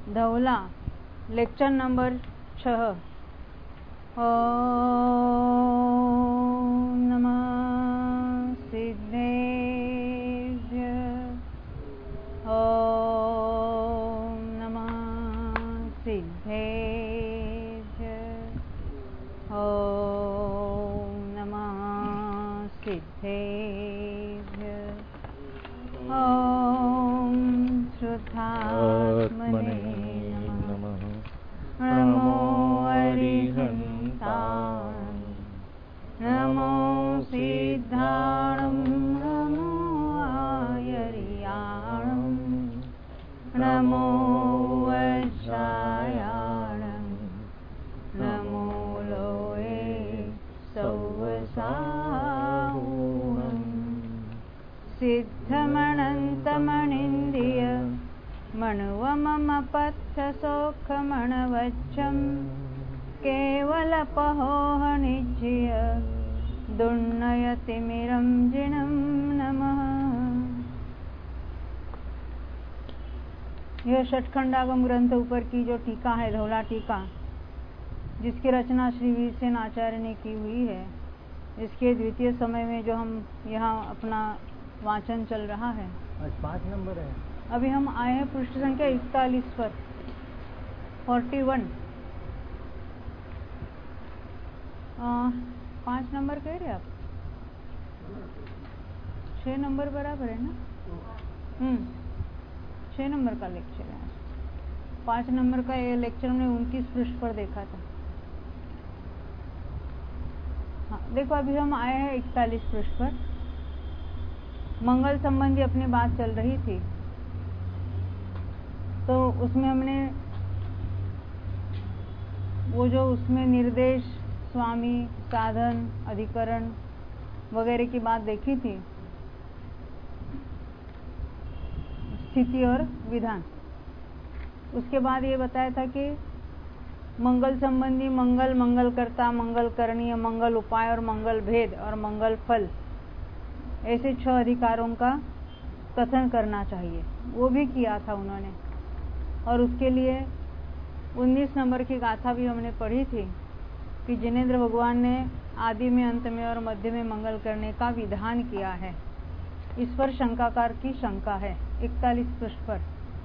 धवला lecture number 6। ओम नमः सिद्धेभ्य। ओम नमः सिद्धेभ्य। ओम नमः सिद्धेभ्य। ओम श्रुतात्मने नमः। नमो अरिहन्ताय, नमो सिद्धाणं, नमो आयर्याणं, नमो वज्रायाणं, नमो लोये सौवसाहुं। सिद्धमनन्तमनिन्द्रिय मणुवमपथ्यसोखमणवज्रं केवलपहोहनिज्य दुर्नयतिमिरं जिनं नमः। यह षटखंडागम ग्रंथ ऊपर की जो टीका है, धवला टीका, जिसकी रचना श्री वीरसेन आचार्य ने की हुई है, इसके द्वितीय समय में जो हम यहाँ अपना वाचन चल रहा है। आज 5 नंबर है। अभी हम आए हैं पृष्ठ संख्या 41 पर, 41। 5 नंबर कह रहे आप? 6 नंबर बराबर है ना? 6 नंबर का लेक्चर है। 5 नंबर का ये लेक्चर हमने 29 पृष्ठ पर देखा था। हाँ, देखो अभी हम आए हैं 41 पृष्ठ पर। मंगल संबंधी अपनी बात चल रही थी, तो उसमें हमने वो जो उसमें निर्देश, स्वामी, साधन, अधिकरण वगैरह की बात देखी थी, स्थिति और विधान। उसके बाद ये बताया था कि मंगल संबंधी मंगल, मंगल कर्ता, मंगल करणीय, मंगल उपाय और मंगल भेद और मंगल फल, ऐसे 6 अधिकारों का कथन करना चाहिए। वो भी किया था उन्होंने। और उसके लिए 19 नंबर की गाथा भी हमने पढ़ी थी कि जिनेंद्र भगवान ने आदि में, अंत में और मध्य में मंगल करने का विधान किया है। इस पर शंकाकार की शंका है 41 पृष्ठ पर।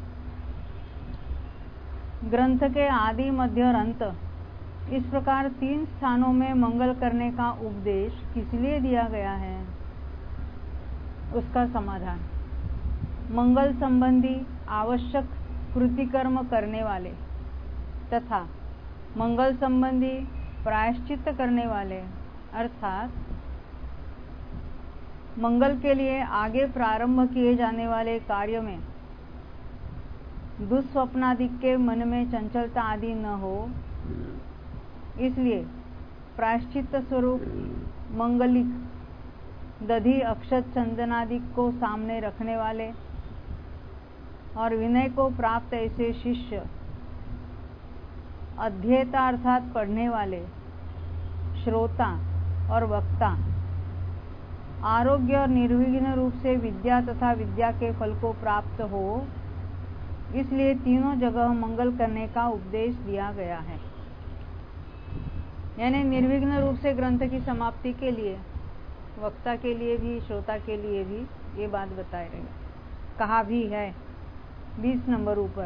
ग्रंथ के आदि, मध्य और अंत, इस प्रकार 3 स्थानों में मंगल करने का उपदेश किस लिए दिया गया है, उसका समाधान। मंगल संबंधी आवश्यक कृतिकर्म करने वाले तथा मंगल संबंधी प्रायश्चित करने वाले, अर्थात मंगल के लिए आगे प्रारंभ किए जाने वाले कार्य में दुस्वप्नादि के मन में चंचलता आदि न हो, इसलिए प्रायश्चित स्वरूप मंगलिक दधि, अक्षत, चंदनादि को सामने रखने वाले और विनय को प्राप्त ऐसे शिष्य, अध्येता अर्थात पढ़ने वाले, श्रोता और वक्ता आरोग्य और निर्विघ्न रूप से विद्या तथा विद्या के फल को प्राप्त हो, इसलिए तीनों जगह मंगल करने का उपदेश दिया गया है। यानी निर्विघ्न रूप से ग्रंथ की समाप्ति के लिए, वक्ता के लिए भी, श्रोता के लिए भी ये बात बताई रही, कहा भी है 20 नंबर ऊपर।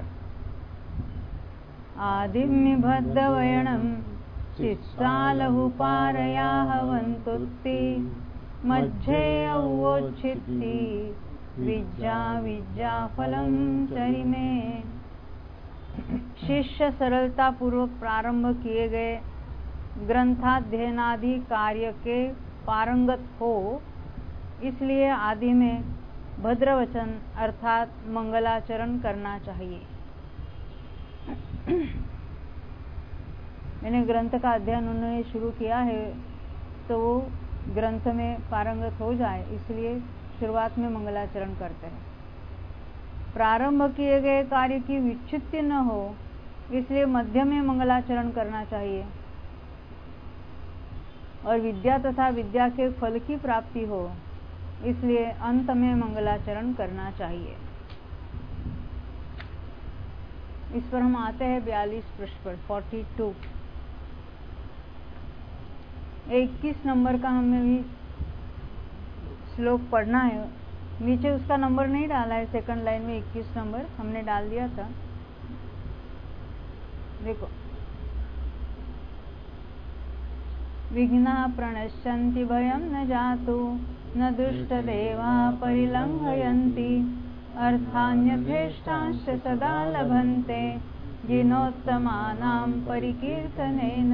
आदिम्य भद्रवयणं चित्सालहु पारया हवन्तुत्ति मध्ये अवोच्छित्ति विद्या विद्या फलं चरिमे। शिष्य सरलता पूर्वक प्रारंभ किए गए ग्रंथाध्ययनादि कार्य के पारंगत हो, इसलिए आदि में भद्रवचन अर्थात मंगलाचरण करना चाहिए। मैंने ग्रंथ का अध्ययन उन्होंने शुरू किया है, तो वो ग्रंथ में पारंगत हो जाए, इसलिए शुरुआत में मंगलाचरण करते हैं। प्रारंभ किए गए कार्य की विच्युति न हो, इसलिए मध्य में मंगलाचरण करना चाहिए। और विद्या तथा विद्या के फल की प्राप्ति हो, इसलिए अंत में मंगलाचरण करना चाहिए। इस पर हम आते हैं 42 पृष्ठ पर 42। 21 नंबर का हमें भी श्लोक पढ़ना है। नीचे उसका नंबर नहीं डाला है, सेकंड लाइन में 21 नंबर हमने डाल दिया था। देखो, विघ्ना प्रणश्यन्ति भयं न जातु न दुष्टदेवा परिलंघयन्ति अर्थान्यथेष्टांश्च सदा लभन्ते जिनोत्तमानां परिकीर्तनेन।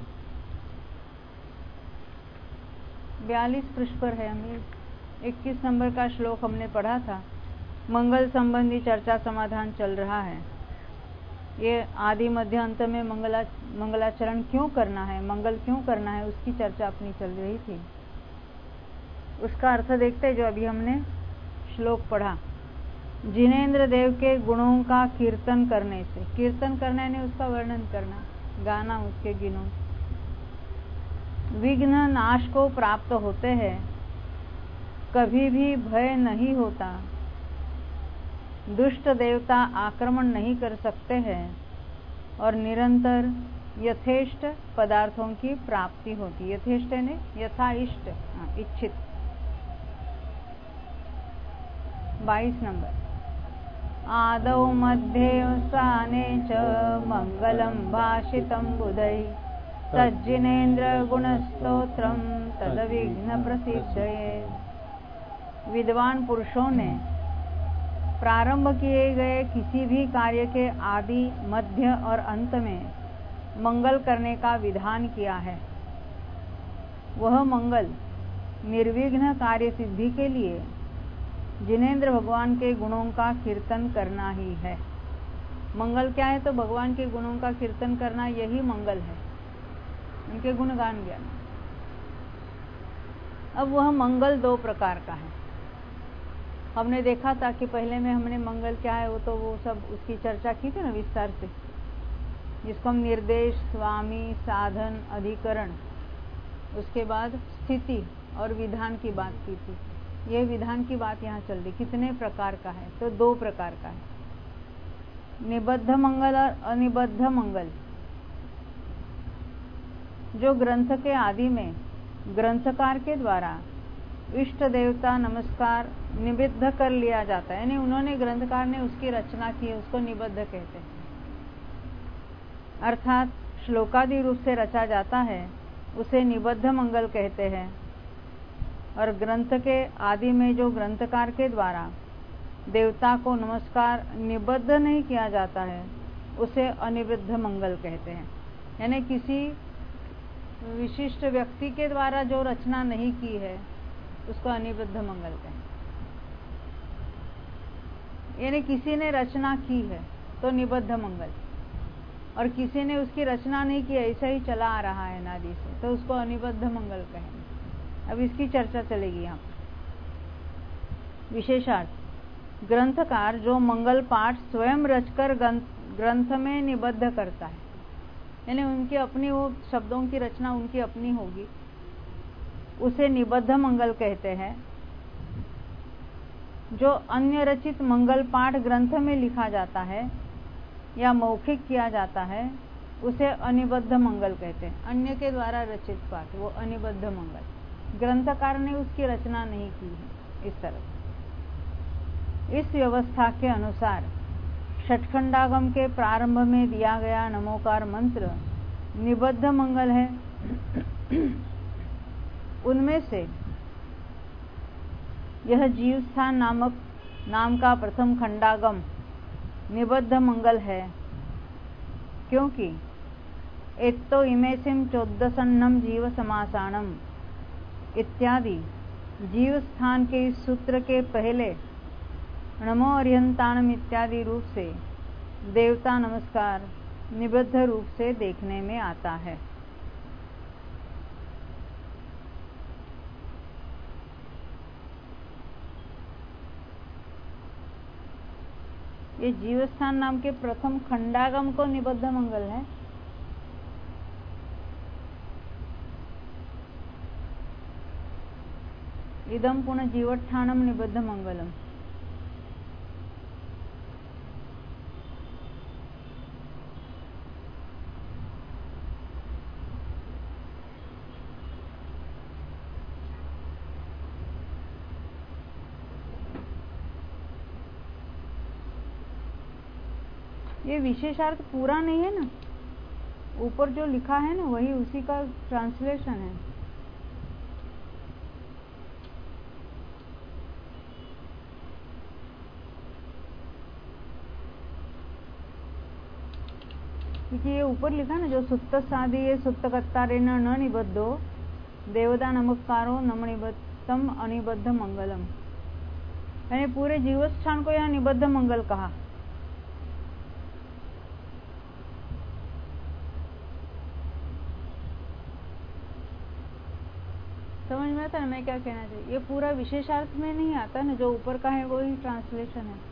42 पृष्ठ पर है। हमें 21 नंबर का श्लोक हमने पढ़ा था। मंगल संबंधी चर्चा समाधान चल रहा है। ये आदि मध्य अंत में मंगलाचरण क्यों करना है, मंगल क्यों करना है, उसकी चर्चा अपनी चल रही थी। उसका अर्थ देखते जो अभी हमने श्लोक पढ़ा। जिनेंद्र देव के गुणों का कीर्तन करने से, कीर्तन करना यानी उसका वर्णन करना, गाना उसके गुणों, विघ्न नाश को प्राप्त होते हैं, कभी भी भय नहीं होता, दुष्ट देवता आक्रमण नहीं कर सकते हैं और निरंतर यथेष्ट पदार्थों की प्राप्ति होती। यथेष्ट ने यथा इष्ट, इच्छित। 22 नंबर। आदौ मध्ये स्थाने च मंगलम भाषितं बुधै तज्जिनेन्द्र गुणस्तोत्रम तदविघ्न प्रसिद्धये। विद्वान पुरुषों ने प्रारंभ किए गए किसी भी कार्य के आदि मध्य और अंत में मंगल करने का विधान किया है। वह मंगल निर्विघ्न कार्य सिद्धि के लिए जिनेंद्र भगवान के गुणों का कीर्तन करना ही है। मंगल क्या है? तो भगवान के गुणों का कीर्तन करना, यही मंगल है, उनके गुणगान ज्ञान। अब वह मंगल दो प्रकार का है। हमने देखा था कि पहले में हमने मंगल क्या है वो सब उसकी चर्चा की थी ना विस्तार से, जिसको हम निर्देश, स्वामी, साधन, अधिकरण, उसके बाद स्थिति और विधान की बात की थी। यह विधान की बात यहाँ चल रही। कितने प्रकार का है? तो दो प्रकार का है, निबद्ध मंगल और अनिबद्ध मंगल। जो ग्रंथ के आदि में ग्रंथकार के द्वारा इष्ट देवता नमस्कार निबद्ध कर लिया जाता है, यानी उन्होंने, ग्रंथकार ने उसकी रचना की है, उसको निबद्ध कहते हैं। अर्थात श्लोकादि रूप से रचा जाता है, उसे निबद्ध मंगल कहते हैं। और ग्रंथ के आदि में जो ग्रंथकार के द्वारा देवता को नमस्कार निबद्ध नहीं किया जाता है, उसे अनिबद्ध मंगल कहते हैं। यानी किसी विशिष्ट व्यक्ति के द्वारा जो रचना नहीं की है, उसको अनिबद्ध मंगल कहें। यानी किसी ने रचना की है तो निबद्ध मंगल, और किसी ने उसकी रचना नहीं की, ऐसा ही चला आ रहा है अनादि से, तो उसको अनिबद्ध मंगल कहेंगे। अब इसकी चर्चा चलेगी यहाँ। विशेषार्थ, ग्रंथकार जो मंगल पाठ स्वयं रचकर ग्रंथ में निबद्ध करता है, यानी उनकी अपनी, वो शब्दों की रचना उनकी अपनी होगी, उसे निबद्ध मंगल कहते हैं। जो अन्य रचित मंगल पाठ ग्रंथ में लिखा जाता है या मौखिक किया जाता है, उसे अनिबद्ध मंगल कहते हैं। अन्य के द्वारा रचित पाठ, वो अनिबद्ध मंगल, ग्रंथकार ने उसकी रचना नहीं की है। इस तरह इस व्यवस्था के अनुसार षटखंडागम के प्रारंभ में दिया गया नमोकार मंत्र निबद्ध मंगल है। उनमें से यह जीवस्थान नाम का प्रथम खंडागम निबद्ध मंगल है, क्योंकि एत्तो इमेसिम चोद्दसन्नम जीव समासानम इत्यादि जीवस्थान के इस सूत्र के पहले नमो अर्यंताणम इत्यादि रूप से देवता नमस्कार निबद्ध रूप से देखने में आता है। ये जीवस्थान नाम के प्रथम खंडागम को निबद्ध मंगल है। इदम पुनः जीवोत्थानम निबद्ध मंगलम। ये विशेषार्थ पूरा नहीं है ना, ऊपर जो लिखा है ना वही उसी का ट्रांसलेशन है। क्योंकि ये ऊपर लिखा ना, जो सुत्त साधी ये सुत्त कत्तारेण न निबद्धो देवता नमस्कारो नमनिबद्धम अनिबद्ध मंगलम, यानी पूरे जीवस्थान को यहाँ निबद्ध मंगल कहा। समझ में आता है मैं क्या कहना चाहिए? ये पूरा विशेषार्थ में नहीं आता ना, जो ऊपर का है वही ट्रांसलेशन है।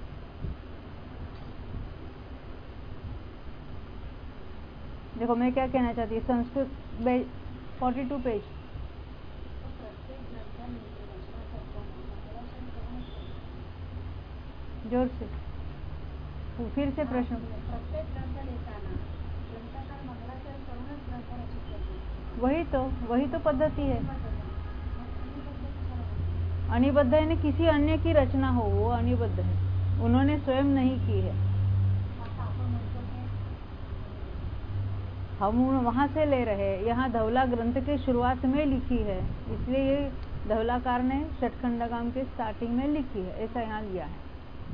देखो मैं क्या कहना चाहती हूँ, संस्कृत 42 पेज। जोर से फिर से प्रश्न। वही तो पद्धति है। अनिबद्ध है ना, किसी अन्य की रचना हो वो अनिबद्ध है, उन्होंने स्वयं नहीं की है। हम वहां से ले रहे हैं, यहाँ धवला ग्रंथ के शुरुआत में लिखी है, इसलिए ये धवलाकार ने षटखंडकाम के स्टार्टिंग में लिखी है, ऐसा यहाँ लिया है।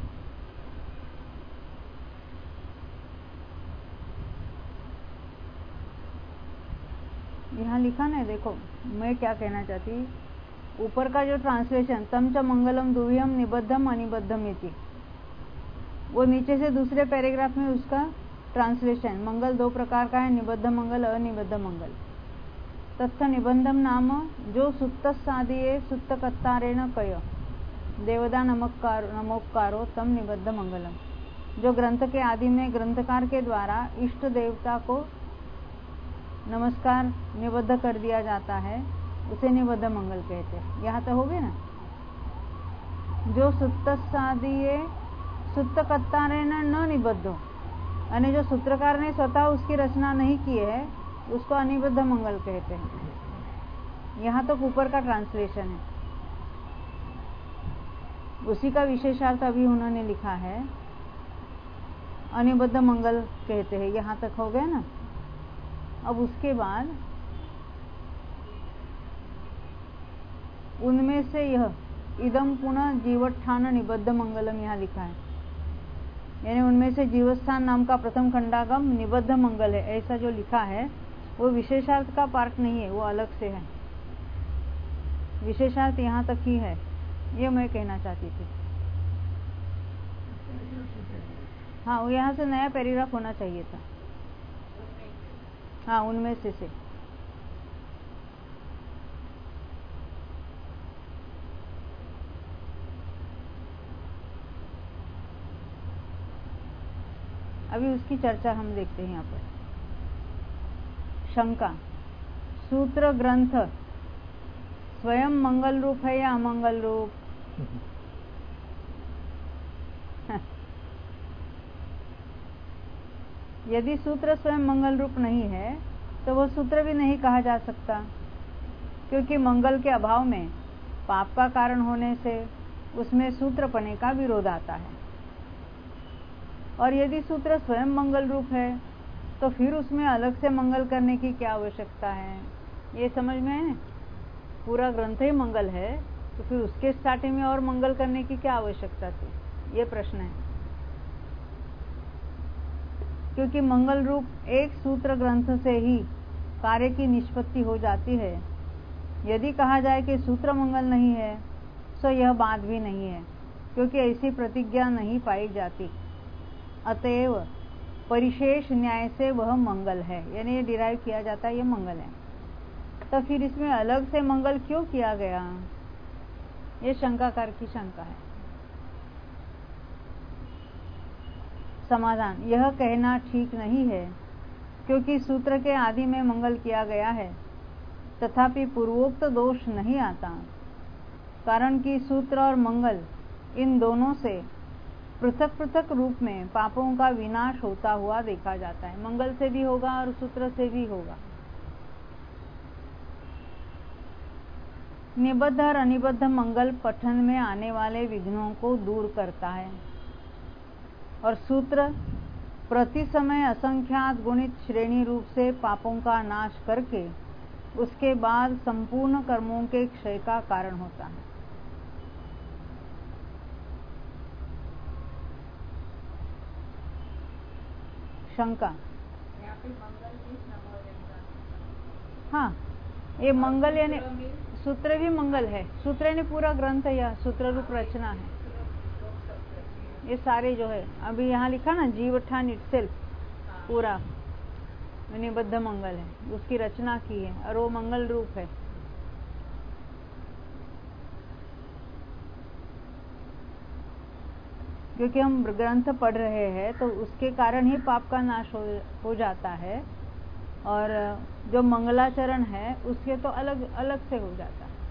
यहाँ लिखा ना, देखो मैं क्या कहना चाहती, ऊपर का जो ट्रांसलेशन तम च मंगलम दुह्यम निबद्धम अनिबद्धम इति, वो नीचे से दूसरे पैराग्राफ में उसका ट्रांसलेशन, मंगल दो प्रकार का है, निबद्ध मंगल अनिबद्ध मंगल। तत्थ निबंधम नाम जो सुत्त साधिये सुत्त कत्तारेण कय देवदा नमोपकारो तम निबद्ध मंगलम, जो ग्रंथ के आदि में ग्रंथकार के द्वारा इष्ट देवता को नमस्कार निबद्ध कर दिया जाता है, उसे निबद्ध मंगल कहते हैं। यहाँ तो हो गए ना, जो सुत्त साधिये सुत्त कत्तारेण न निबद्धो, यानी जो सूत्रकार ने स्वतः उसकी रचना नहीं की है उसको अनिबद्ध मंगल कहते हैं। यहाँ तो ऊपर का ट्रांसलेशन है, उसी का विशेषार्थ अभी उन्होंने लिखा है, अनिबद्ध मंगल कहते हैं। यहाँ तक हो गया ना। अब उसके बाद उनमें से यह इदम पुनः जीवोत्थान निबद्ध मंगलम यहाँ लिखा है, यानी उनमें से जीवस्थान नाम का प्रथम खंडागम निबद्ध मंगल है, ऐसा जो लिखा है वो विशेषार्थ का पार्ट नहीं है, वो अलग से है। विशेषार्थ यहाँ तक ही है, ये मैं कहना चाहती थी। हाँ, वो यहाँ से नया पैराग्राफ होना चाहिए था। हाँ, उनमें से अभी उसकी चर्चा हम देखते हैं। यहाँ पर शंका, सूत्र ग्रंथ स्वयं मंगल रूप है या अमंगल रूप? यदि सूत्र स्वयं मंगल रूप नहीं है तो वह सूत्र भी नहीं कहा जा सकता, क्योंकि मंगल के अभाव में पाप का कारण होने से उसमें सूत्रपने का विरोध आता है। और यदि सूत्र स्वयं मंगल रूप है तो फिर उसमें अलग से मंगल करने की क्या आवश्यकता है? ये समझ में है? पूरा ग्रंथ ही मंगल है तो फिर उसके स्टार्टिंग में और मंगल करने की क्या आवश्यकता थी? ये प्रश्न है। क्योंकि मंगल रूप एक सूत्र ग्रंथ से ही कार्य की निष्पत्ति हो जाती है। यदि कहा जाए कि सूत्र मंगल नहीं है तो यह बात भी नहीं है, क्योंकि ऐसी प्रतिज्ञा नहीं पाई जाती। अतएव परिशेष न्याय से वह मंगल है, यानी ये डिराइव किया जाता है ये मंगल है। तो फिर इसमें अलग से मंगल क्यों किया गया? ये शंकाकार की शंका है। समाधान, यह कहना ठीक नहीं है, क्योंकि सूत्र के आदि में मंगल किया गया है, तथापि पूर्वोक्त दोष नहीं आता, कारण कि सूत्र और मंगल इन दोनों से पृथक पृथक रूप में पापों का विनाश होता हुआ देखा जाता है। मंगल से भी होगा और सूत्र से भी होगा। निबद्ध और अनिबद्ध मंगल पठन में आने वाले विघ्नों को दूर करता है, और सूत्र प्रति समय असंख्यात गुणित श्रेणी रूप से पापों का नाश करके उसके बाद संपूर्ण कर्मों के क्षय का कारण होता है। शंका। हाँ, ये मंगल यानी सूत्र भी मंगल है। सूत्र यानी पूरा ग्रंथ या सूत्र रूप रचना है। ये सारे जो है अभी यहाँ लिखा ना, जीवठान इटसेल्फ पूरा निबद्ध मंगल है, उसकी रचना की है और वो मंगल रूप है। क्योंकि हम ग्रंथ पढ़ रहे हैं तो उसके कारण ही पाप का नाश हो जाता है, और जो मंगलाचरण है उसके तो अलग अलग से हो जाता है।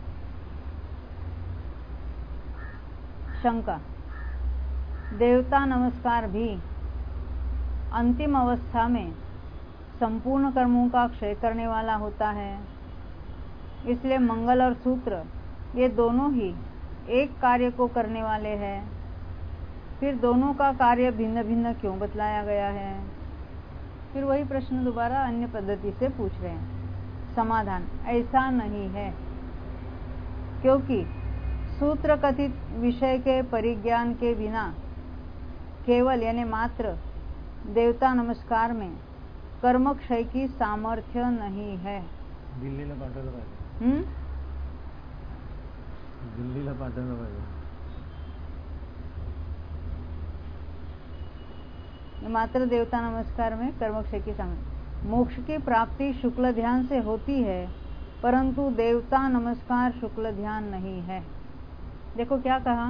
शंका। देवता नमस्कार भी अंतिम अवस्था में संपूर्ण कर्मों का क्षय करने वाला होता है, इसलिए मंगल और सूत्र ये दोनों ही एक कार्य को करने वाले हैं। फिर दोनों का कार्य भिन्न भिन्न क्यों बतलाया गया है? फिर वही प्रश्न दोबारा अन्य पद्धति से पूछ रहे हैं। समाधान, ऐसा नहीं है, क्योंकि सूत्र कथित विषय के परिज्ञान के बिना केवल यानी मात्र देवता नमस्कार में कर्म क्षय की सामर्थ्य नहीं है। दिल्लीला पाठवलं पाहिजे। दिल्लीला पाठवलं पाहिजे। मात्र देवता नमस्कार में कर्मक्षय की सामर्थ्य। मोक्ष की प्राप्ति शुक्ल ध्यान से होती है, परंतु देवता नमस्कार शुक्ल ध्यान नहीं है। देखो क्या कहा,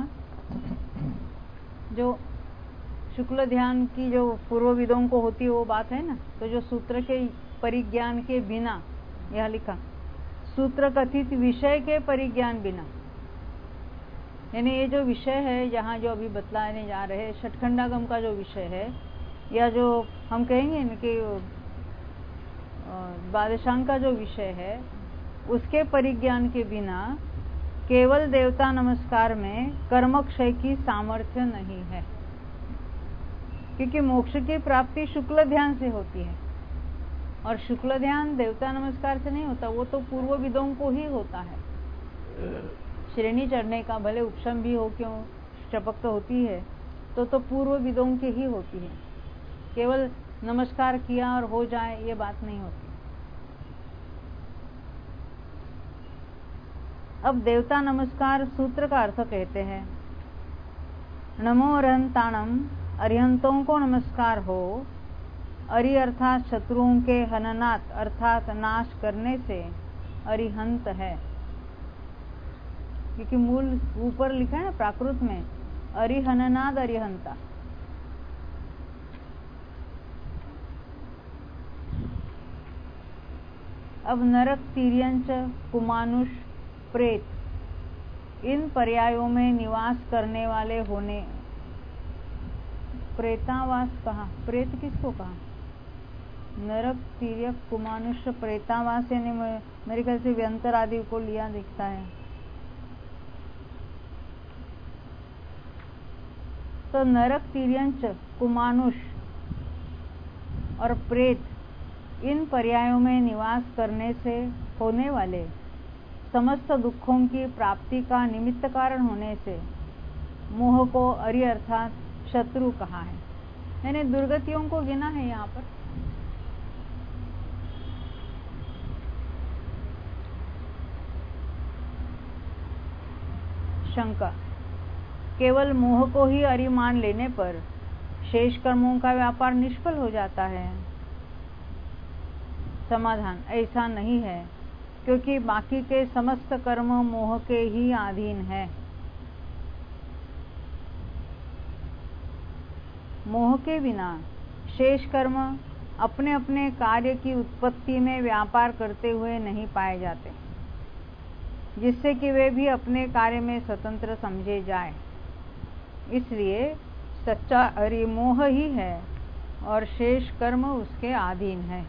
जो शुक्ल ध्यान की जो पूर्वविदों को होती है वो बात है ना, तो जो सूत्र के परिज्ञान के बिना, यह लिखा सूत्र कथित विषय के परिज्ञान बिना, यानी ये जो विषय है जहाँ जो अभी बतलाने जा रहे हैं, षटखंडागम का जो विषय है, या जो हम कहेंगे ना कि द्वादशांग का जो विषय है, उसके परिज्ञान के बिना केवल देवता नमस्कार में कर्म क्षय की सामर्थ्य नहीं है, क्योंकि मोक्ष की प्राप्ति शुक्ल ध्यान से होती है, और शुक्ल ध्यान देवता नमस्कार से नहीं होता, वो तो पूर्व विदों को ही होता है। श्रेणी चढ़ने का भले उपशम भी हो, क्यों शपक तो होती है, तो पूर्व विदों की ही होती है। केवल नमस्कार किया और हो जाए ये बात नहीं होती। अब देवता नमस्कार सूत्र का अर्थ कहते हैं, नमो अरिहंताणम, अरिहंतों को नमस्कार हो। अरि अर्थात शत्रुओं के हननात् अर्थात नाश करने से अरिहंत है, क्योंकि मूल ऊपर लिखा है ना प्राकृत में, अरिहननाद अरिहंता। अब नरक, तिर्यंच, कुमानुष, प्रेत इन पर्यायों में निवास करने वाले होने। प्रेतावास कहा, प्रेत किसको कहा? नरक, तिर्यक, कुमानुष, प्रेतावास यानी मेरे ख्याल से व्यंतर आदि को लिया दिखता है। तो नरक, तिर्यंच, कुमानुष और प्रेत इन पर्यायों में निवास करने से होने वाले समस्त दुखों की प्राप्ति का निमित्त कारण होने से मोह को अरि अर्थात शत्रु कहा है, यानी दुर्गतियों को गिना है यहाँ पर। शंका। केवल मोह को ही अरि मान लेने पर शेष कर्मों का व्यापार निष्फल हो जाता है। समाधान, ऐसा नहीं है, क्योंकि बाकी के समस्त कर्म मोह के ही अधीन है। मोह के बिना शेष कर्म अपने अपने कार्य की उत्पत्ति में व्यापार करते हुए नहीं पाए जाते, जिससे कि वे भी अपने कार्य में स्वतंत्र समझे जाए। इसलिए सच्चा अरिमोह ही है और शेष कर्म उसके अधीन है।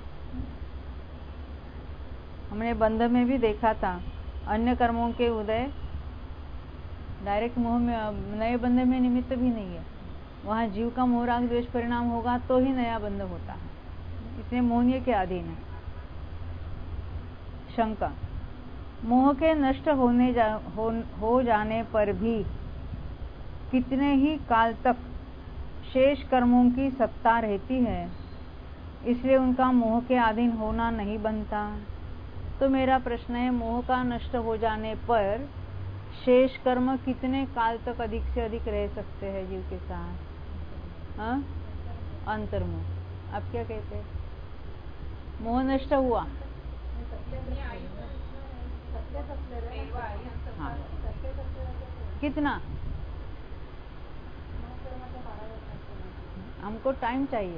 हमने बंध में भी देखा था, अन्य कर्मों के उदय डायरेक्ट मोह में, नए बंध में निमित्त भी नहीं है, वहां जीव का मोह राग द्वेष परिणाम होगा तो ही नया बंध होता है, इसलिए मोह के अधीन है। शंका, मोह के नष्ट हो जाने पर भी कितने ही काल तक शेष कर्मों की सत्ता रहती है, इसलिए उनका मोह के अधीन होना नहीं बनता। तो मेरा प्रश्न है, मोह का नष्ट हो जाने पर शेष कर्म कितने काल तक अधिक से अधिक रह सकते हैं जीव के साथ? अंतर्मोह। आप क्या कहते हैं? मोह नष्ट हुआ, हाँ, कितना? हमको टाइम चाहिए।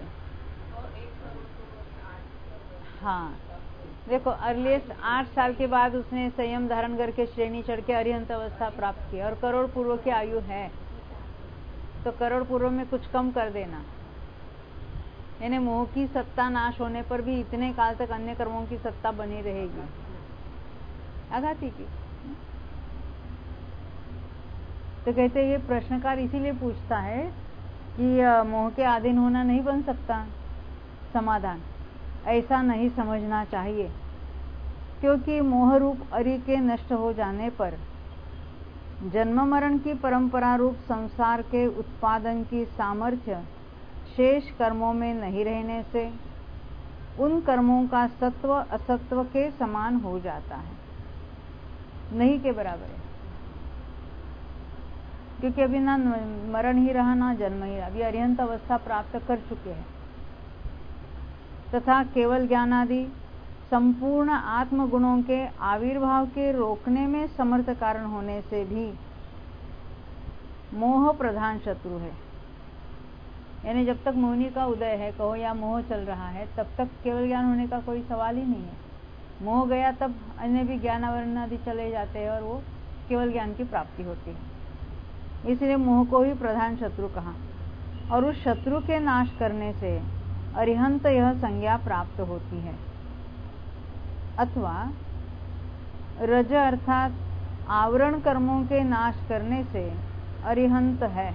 हाँ, देखो, अर्लिएस्ट 8 साल के बाद उसने संयम धारण करके श्रेणी चढ़ के अरिहंत अवस्था प्राप्त की, और करोड़ पूर्व की आयु है, तो करोड़ पूर्व में कुछ कम कर देना, यानी मोह की सत्ता नाश होने पर भी इतने काल तक अन्य कर्मों की सत्ता बनी रहेगी, आघाती की। तो कहते ये प्रश्नकार इसीलिए पूछता है कि मोह के अधीन होना नहीं बन सकता। समाधान, ऐसा नहीं समझना चाहिए, क्योंकि मोह रूप अरि के नष्ट हो जाने पर जन्म मरण की परंपरा रूप संसार के उत्पादन की सामर्थ्य शेष कर्मों में नहीं रहने से उन कर्मों का सत्व असत्व के समान हो जाता है, नहीं के बराबर है, क्योंकि अभी ना मरण ही रहा ना जन्म ही रहा, अभी अरिहंत अवस्था प्राप्त कर चुके हैं, तथा केवल ज्ञानादि संपूर्ण आत्म गुणों के आविर्भाव के रोकने में समर्थ कारण होने से भी मोह प्रधान शत्रु है। यानी जब तक मोहिनी का उदय है कहो या मोह चल रहा है, तब तक केवल ज्ञान होने का कोई सवाल ही नहीं है। मोह गया तब अन्य भी ज्ञानावरण आदि चले जाते हैं और वो केवल ज्ञान की प्राप्ति होती है। इसलिए मोह को ही प्रधान शत्रु कहा, और उस शत्रु के नाश करने से अरिहंत यह संज्ञा प्राप्त होती है, अथवा रज अर्थात आवरण कर्मों के नाश करने से अरिहंत है।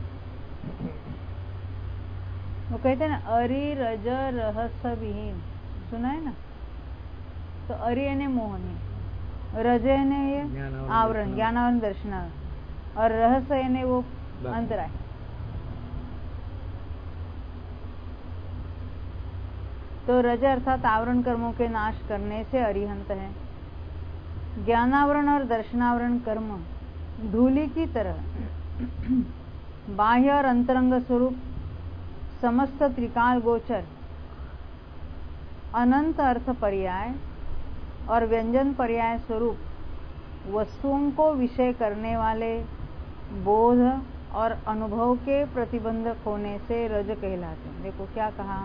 वो कहते हैं ना, अरि रज रहस्य विहीन, सुना है ना? तो अरि यानी मोहनी, रज यानी ये आवरण, ज्ञानावरण दर्शनावरण, और रहस्य यानी वो अंतराय। तो रज अर्थात आवरण कर्मों के नाश करने से अरिहंत है। ज्ञानावरण और दर्शनावरण कर्म धूलि की तरह बाह्य और अंतरंग स्वरूप समस्त त्रिकाल गोचर अनंत अर्थ पर्याय और व्यंजन पर्याय स्वरूप वस्तुओं को विषय करने वाले बोध और अनुभव के प्रतिबंधक होने से रज कहलाते हैं। देखो क्या कहा,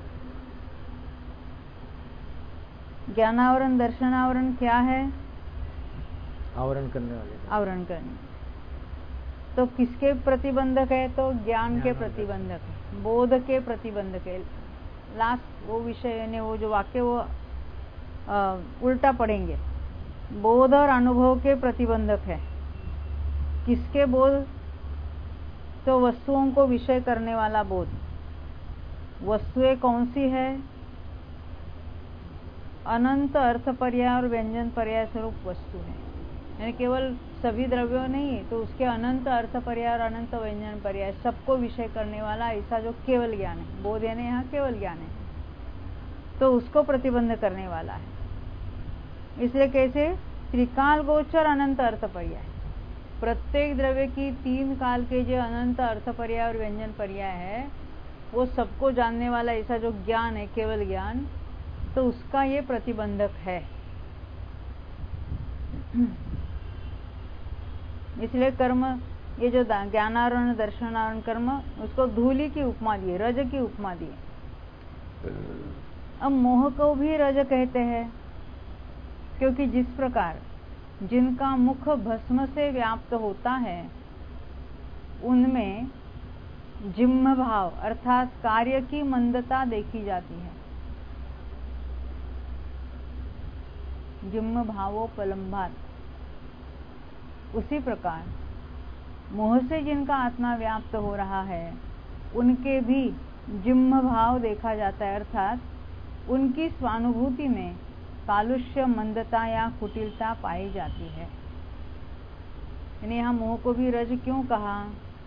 ज्ञानावरण दर्शनावरण क्या है? आवरण करने वाले, आवरण करने। तो किसके प्रतिबंधक है? तो ज्ञान के प्रतिबंधक है, बोध के प्रतिबंधक है। लास्ट वो विषय ने वो जो वाक्य वो उल्टा पढ़ेंगे, बोध और अनुभव के प्रतिबंधक है। किसके बोध? तो वस्तुओं को विषय करने वाला बोध। वस्तुएं कौन सी है? अनंत अर्थ पर्याय और व्यंजन पर्याय स्वरूप वस्तु है, यानी केवल सभी द्रव्यों नहीं, तो उसके अनंत अर्थ पर्याय और अनंत व्यंजन पर्याय सबको विषय करने वाला ऐसा जो केवल ज्ञान है। बोध यानी यहाँ केवल ज्ञान है, तो उसको प्रतिबंध करने वाला है। इसलिए कैसे? त्रिकाल गोचर अनंत अर्थ पर्याय, प्रत्येक द्रव्य की 3 काल के जो अनंत अर्थ पर्याय और व्यंजन पर्याय है, वो सबको जानने वाला ऐसा जो ज्ञान है, केवल ज्ञान, तो उसका ये प्रतिबंधक है। इसलिए कर्म, ये जो ज्ञानावरण दर्शनावरण कर्म, उसको धूलि की उपमा दी, रज की उपमा दी। अब मोह को भी रज कहते हैं, क्योंकि जिस प्रकार जिनका मुख भस्म से व्याप्त होता है उनमें जिम्म भाव अर्थात कार्य की मंदता देखी जाती है। जिम्म भावोपलम्भात, उसी प्रकार मोह से जिनका आत्मा व्याप्त हो रहा है उनके भी जिह्म भाव देखा जाता है, अर्थात उनकी स्वानुभूति में कालुष्य, मंदता या कुटिलता पाई जाती है। यानी यहाँ मोह को भी रज क्यों कहा?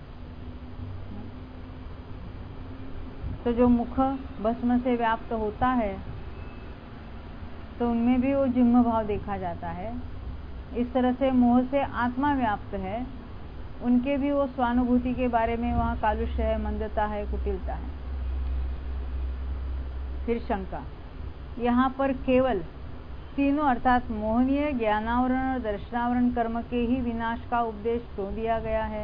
तो जो मुख भस्म से व्याप्त होता है तो उनमें भी वो जिह्म भाव देखा जाता है। इस तरह से मोह से आत्मा व्याप्त है, उनके भी वो स्वानुभूति के बारे में वहाँ कालुष्य है, मंदता है, कुटिलता है। फिर शंका, यहाँ पर केवल तीनों अर्थात मोहनीय, ज्ञानावरण और दर्शनावरण कर्म के ही विनाश का उपदेश क्यों दिया गया है?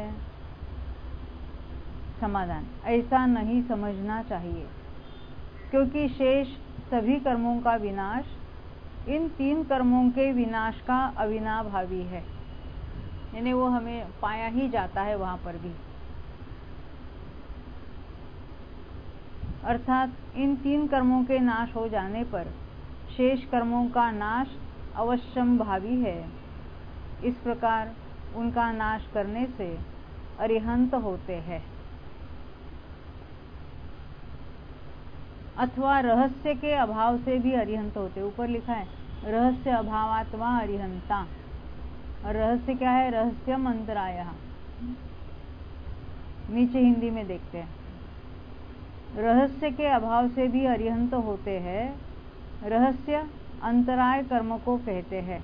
समाधान, ऐसा नहीं समझना चाहिए, क्योंकि शेष सभी कर्मों का विनाश इन तीन कर्मों के विनाश का अविनाभावी है। यानी वो हमें पाया ही जाता है वहां पर भी। अर्थात इन तीन कर्मों के नाश हो जाने पर शेष कर्मों का नाश अवश्यम भावी है। इस प्रकार उनका नाश करने से अरिहंत होते हैं। अथवा रहस्य के अभाव से भी अरिहंत होते। ऊपर लिखा है रहस्य अभावात्वा अरिहंता, और रहस्य क्या है? रहस्यम अंतरायः। नीचे हिंदी में देखते हैं, रहस्य के अभाव से भी अरिहंत होते हैं। रहस्य अंतराय कर्म को कहते हैं।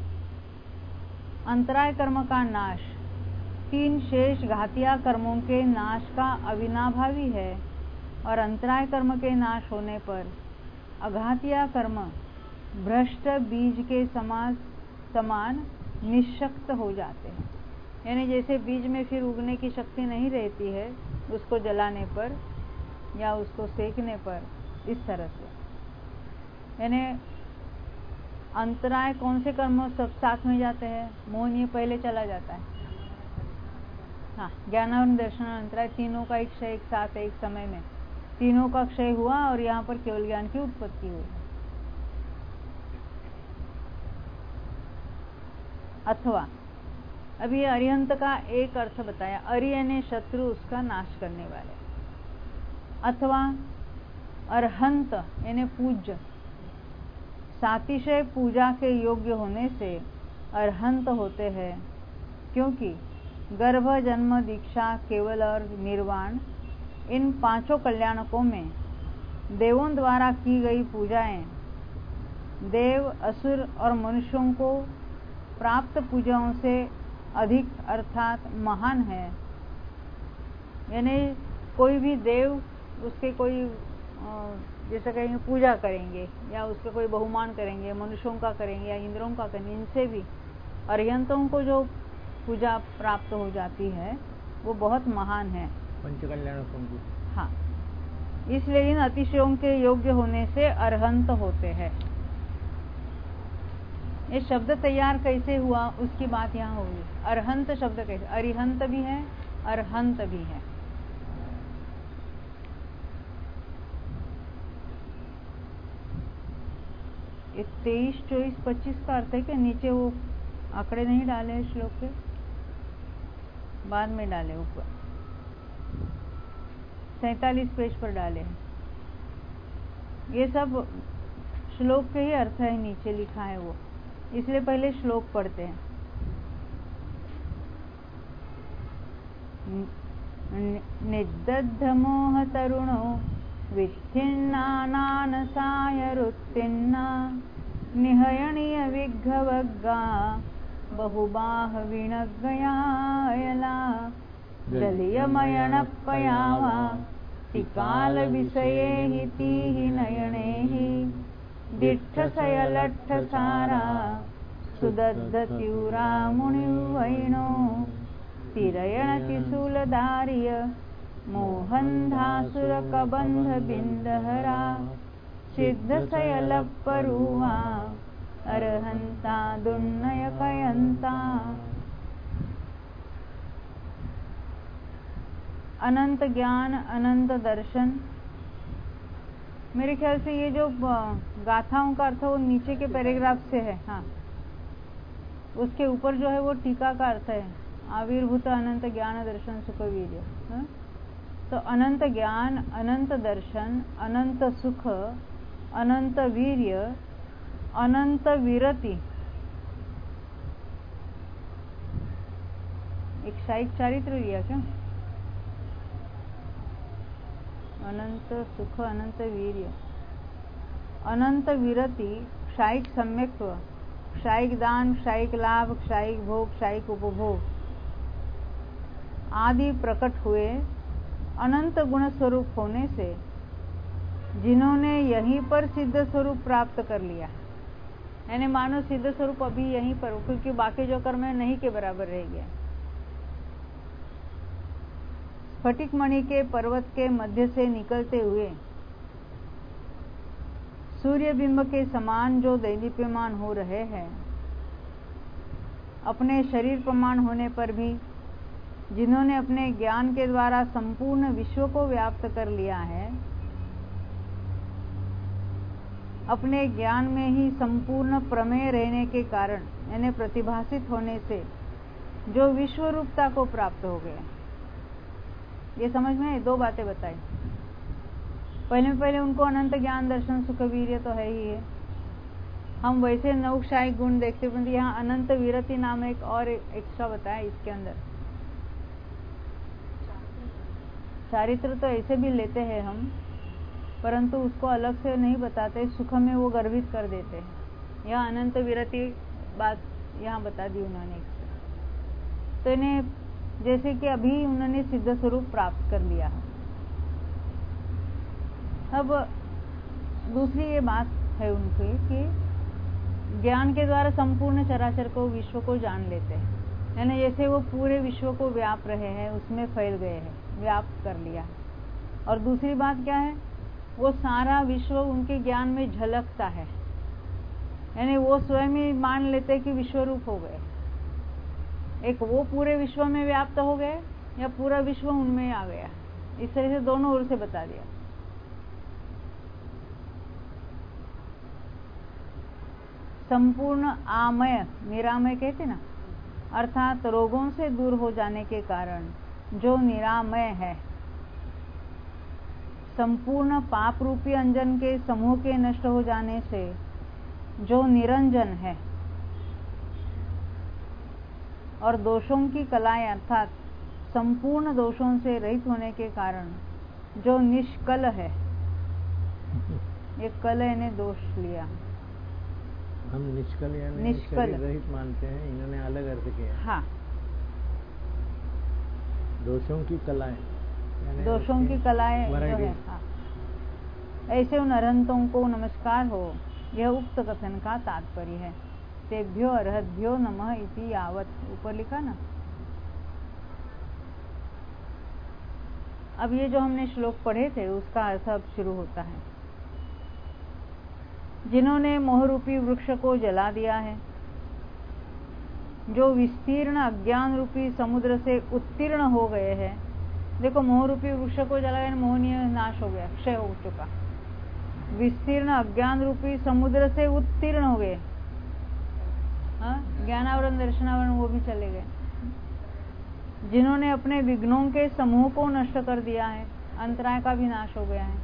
अंतराय कर्म का नाश तीन शेष घातिया कर्मों के नाश का अविनाभावी है, और अंतराय कर्म के नाश होने पर अघातिया कर्म भ्रष्ट बीज के समान निशक्त हो जाते हैं। यानी जैसे बीज में फिर उगने की शक्ति नहीं रहती है उसको जलाने पर या उसको सेकने पर, इस तरह से। यानी अंतराय कौन से कर्म सब साथ में जाते हैं? मोहनीय पहले चला जाता है, हाँ, ज्ञानावरण, दर्शन, अंतराय तीनों का क्षय एक साथ एक समय में, तीनों का क्षय हुआ और यहाँ पर केवल ज्ञान की उत्पत्ति हुई। अथवा अभी अरिहंत का एक अर्थ बताया, अरि यानी शत्रु, उसका नाश करने वाले। अथवा अरहंत यानी पूज्य, सातिशय पूजा के योग्य होने से अरहंत होते हैं, क्योंकि गर्भ, जन्म, दीक्षा, केवल और निर्वाण, इन पांचों कल्याणकों में देवों द्वारा की गई पूजाएं देव, असुर और मनुष्यों को प्राप्त पूजाओं से अधिक अर्थात महान है। यानी कोई भी देव उसके कोई जैसे कहेंगे पूजा करेंगे या उसके कोई बहुमान करेंगे, मनुष्यों का करेंगे या इंद्रों का करेंगे, इनसे भी अरिहंतों को जो पूजा प्राप्त हो जाती है वो बहुत महान है, पंचकल्याणकों की। हाँ, इसलिए इन अतिशयों के योग्य होने से अरहंत होते हैं। ये शब्द तैयार कैसे हुआ उसकी बात यहाँ होगी। अरहंत शब्द कैसे, अरिहंत भी है, अरहंत भी है। ये 23, 24, 25 का अर्थ है कि नीचे वो आंकड़े नहीं डाले श्लोक के, बाद में डाले, ऊपर 47 पेज पर डाले हैं। ये सब श्लोक के ही अर्थ है, नीचे लिखा है वो, इसलिए पहले श्लोक पढ़ते हैं। निदग्ध मोह तरुणो विच्छिन्नानानसाय रुत्तिन्ना निहयणीय विघ्घवग्गा बहुबाह विणग्गयायला जलीयमयणप्पयावा तिकाल विषये हितिहि नयनेहि दिट्ठसयलट्ठसारा सुदद्धत्यूरा मुनिवैणो तिरयणतिशूलधार्य मोहन्धासुरकबन्धबिन्दहरा सिद्धसयलप्परुवा अरहन्ता दुन्नयकयन्ता। अनंत ज्ञान, अनंत दर्शन। मेरे ख्याल से ये जो गाथाओं का अर्थ है वो नीचे के पैराग्राफ से है, हाँ, उसके ऊपर जो है वो टीका का अर्थ है, आविर्भूत अनंत ज्ञान दर्शन सुख वीर्य। हाँ? तो अनंत ज्ञान, अनंत दर्शन, अनंत सुख, अनंत वीर्य, अनंत विरति, एक शायिक चारित्र लिया क्या? अनंत सुख, अनंत वीर्य, अनंत विरति, क्षायिक सम्यक्त्व, क्षायिक दान, क्षायिक लाभ, क्षायिक भोग, क्षायिक उपभोग आदि प्रकट हुए अनंत गुण स्वरूप होने से जिन्होंने यहीं पर सिद्ध स्वरूप प्राप्त कर लिया, यानी मानो सिद्ध स्वरूप अभी यहीं पर, क्योंकि बाकी जो कर्म है नहीं के बराबर रह गया। स्फटिक मणि के पर्वत के मध्य से निकलते हुए सूर्य बिंब के समान जो दैदीप्यमान हो रहे हैं, अपने शरीर प्रमाण होने पर भी जिन्होंने अपने ज्ञान के द्वारा संपूर्ण विश्व को व्याप्त कर लिया है, अपने ज्ञान में ही संपूर्ण प्रमेय रहने के कारण यानी प्रतिभासित होने से जो विश्व रूपता को प्राप्त हो गए। ये समझ में दो बातें बताई। पहले उनको अनंत ज्ञान, दर्शन, सुख, वीर्य तो है ही है। हम वैसे नौक्षायिक गुण देखते, परंतु यहाँ अनंत विरति नाम एक और एक्स्ट्रा बताया इसके अंदर। चारित्र तो ऐसे भी लेते हैं हम, परंतु उसको अलग से नहीं बताते, सुख में वो गर्वित कर देते हैं। यह अनंत विरति बात यहाँ बता दी उन्होंने। तो इन्हें जैसे कि अभी उन्होंने सिद्ध स्वरूप प्राप्त कर लिया। अब दूसरी ये बात है उनकी कि ज्ञान के द्वारा संपूर्ण चराचर को, विश्व को जान लेते हैं, यानी जैसे वो पूरे विश्व को व्याप रहे हैं, उसमें फैल गए हैं, व्याप्त कर लिया। और दूसरी बात क्या है, वो सारा विश्व उनके ज्ञान में झलकता है, यानी वो स्वयं ही मान लेते कि विश्व रूप हो गए। एक वो पूरे विश्व में व्याप्त हो गए या पूरा विश्व उनमें आ गया। इस तरह से दोनों ओर से बता दिया। संपूर्ण आमय, निरामय कहते ना, अर्थात रोगों से दूर हो जाने के कारण जो निरामय है, संपूर्ण पाप रूपी अंजन के समूह के नष्ट हो जाने से जो निरंजन है, और दोषों की कलाएं अर्थात संपूर्ण दोषों से रहित होने के कारण जो निष्कल है। ये कल ने दोष लिया, हम निष्कल यानी निष्कल रहित मानते हैं, इन्होंने अलग अर्थ किया। हाँ, दोषों की कलाएं, दोषों की कलाएं जो है। हाँ, ऐसे उन अरहंतों को नमस्कार हो, यह उक्त कथन का तात्पर्य है। तेभ्यो अर्हद्भ्यो नमः इति यावत, ऊपर लिखा ना। अब ये जो हमने श्लोक पढ़े थे उसका अर्थ अब शुरू होता है। जिन्होंने मोहरूपी वृक्ष को जला दिया है, जो विस्तीर्ण अज्ञान रूपी समुद्र से उत्तीर्ण हो गए हैं। देखो, मोहरूपी वृक्ष को जलाया, मोहनीय नाश हो गया, क्षय हो चुका। विस्तीर्ण अज्ञान रूपी समुद्र से उत्तीर्ण हो गए, ज्ञानावरण, दर्शनावरण वो भी चले गए। जिन्होंने अपने विघ्नों के समूह को नष्ट कर दिया है, अंतराय का भी नाश हो गया है।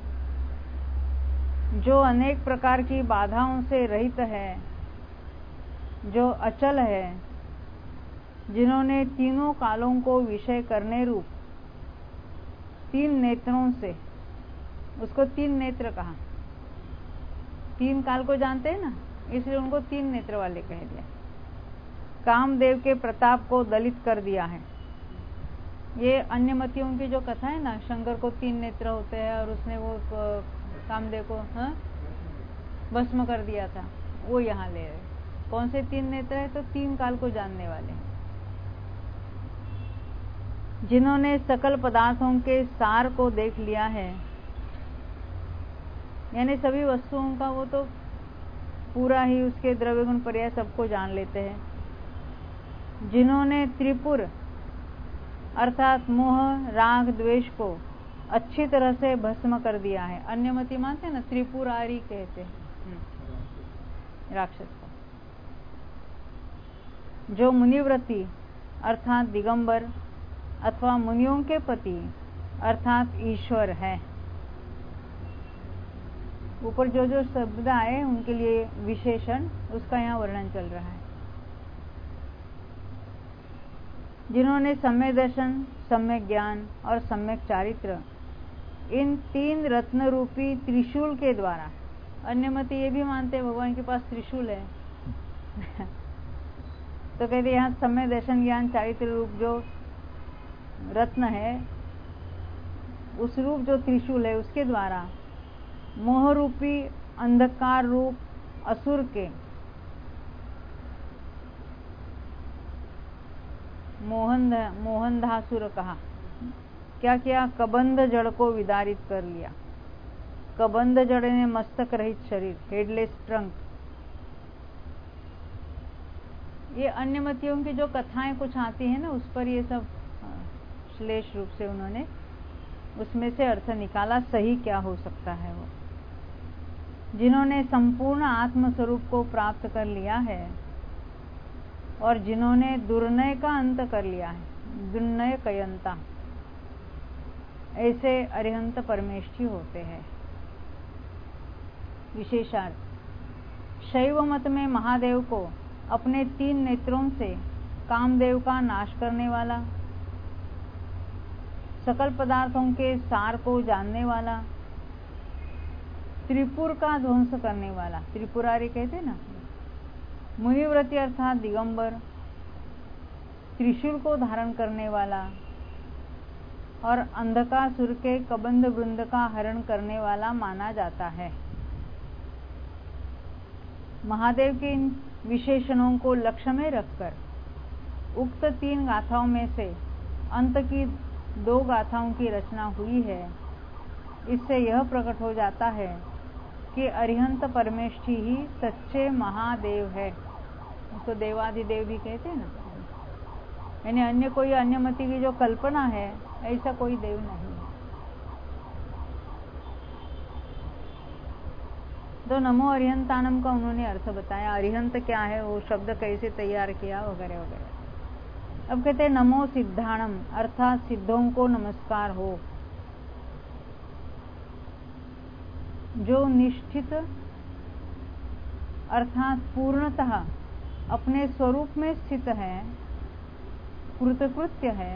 जो अनेक प्रकार की बाधाओं से रहित है, जो अचल है, जिन्होंने तीनों कालों को विषय करने रूप तीन नेत्रों से, उसको तीन नेत्र कहा, तीन काल को जानते हैं ना, इसलिए उनको तीन नेत्र वाले कह दिया। कामदेव के प्रताप को दलित कर दिया है। ये अन्यमतियों की जो कथा है ना, शंकर को तीन नेत्र होते हैं और उसने वो कामदेव को भस्म कर दिया था, वो यहाँ ले रहे। कौन से तीन नेत्र है? तो तीन काल को जानने वाले, जिन्होंने सकल पदार्थों के सार को देख लिया है, यानी सभी वस्तुओं का वो तो पूरा ही उसके द्रव्य गुण पर्याय सबको जान लेते हैं। जिन्होंने त्रिपुर अर्थात मोह, राग, द्वेष को अच्छी तरह से भस्म कर दिया है। अन्यमति मानते हैं ना, त्रिपुरारी कहते हैं राक्षस को। जो मुनिव्रती अर्थात दिगंबर अथवा मुनियों के पति अर्थात ईश्वर है। ऊपर जो जो शब्द आए उनके लिए विशेषण, उसका यहाँ वर्णन चल रहा है। जिन्होंने सम्यक दर्शन, सम्यक ज्ञान और सम्यक चारित्र, इन 3 रत्न रूपी त्रिशूल के द्वारा, अन्य मत ये भी मानते हैं भगवान के पास त्रिशूल है तो कहते यहाँ सम्यक दर्शन, ज्ञान, चारित्र रूप जो रत्न है, उस रूप जो त्रिशूल है उसके द्वारा मोह रूपी अंधकार रूप असुर के मोहनधासुर कहा, क्या किया? कबंध जड़ को विदारित कर लिया। कबंध जड़ ने मस्तक रहित शरीर, हेडलेस ट्रंक। ये अन्य मतियों की जो कथाएं कुछ आती है ना, उस पर ये सब श्लेष रूप से उन्होंने उसमें से अर्थ निकाला, सही क्या हो सकता है वो। जिन्होंने संपूर्ण आत्म स्वरूप को प्राप्त कर लिया है और जिन्होंने दुर्नय का अंत कर लिया है, दुर्नय कयंता, ऐसे अरिहंत परमेष्ठी होते हैं। विशेषार्थ, शैव मत में महादेव को अपने 3 नेत्रों से कामदेव का नाश करने वाला, सकल पदार्थों के सार को जानने वाला, त्रिपुर का ध्वंस करने वाला, त्रिपुरारी कहते ना, मुनिव्रती अर्थात दिगंबर, त्रिशूल को धारण करने वाला और अंधकासुर के कबंध वृंद का हरण करने वाला माना जाता है। महादेव के इन विशेषणों को लक्ष्य में रखकर उक्त 3 गाथाओं में से अंत की 2 गाथाओं की रचना हुई है। इससे यह प्रकट हो जाता है कि अरिहंत परमेष्ठी ही सच्चे महादेव है। उसको देवाधिदेव भी कहते हैं ना, यानी अन्य कोई अन्य मति की जो कल्पना है, ऐसा कोई देव नहीं है। तो नमो अरिहंतानम का उन्होंने अर्थ बताया, अरिहंत क्या है, वो शब्द कैसे तैयार किया, वगैरह वगैरह। अब कहते हैं नमो सिद्धाणम, अर्थात सिद्धों को नमस्कार हो, जो निष्ठित अर्थात पूर्णतः अपने स्वरूप में स्थित है, कृतकृत्य है,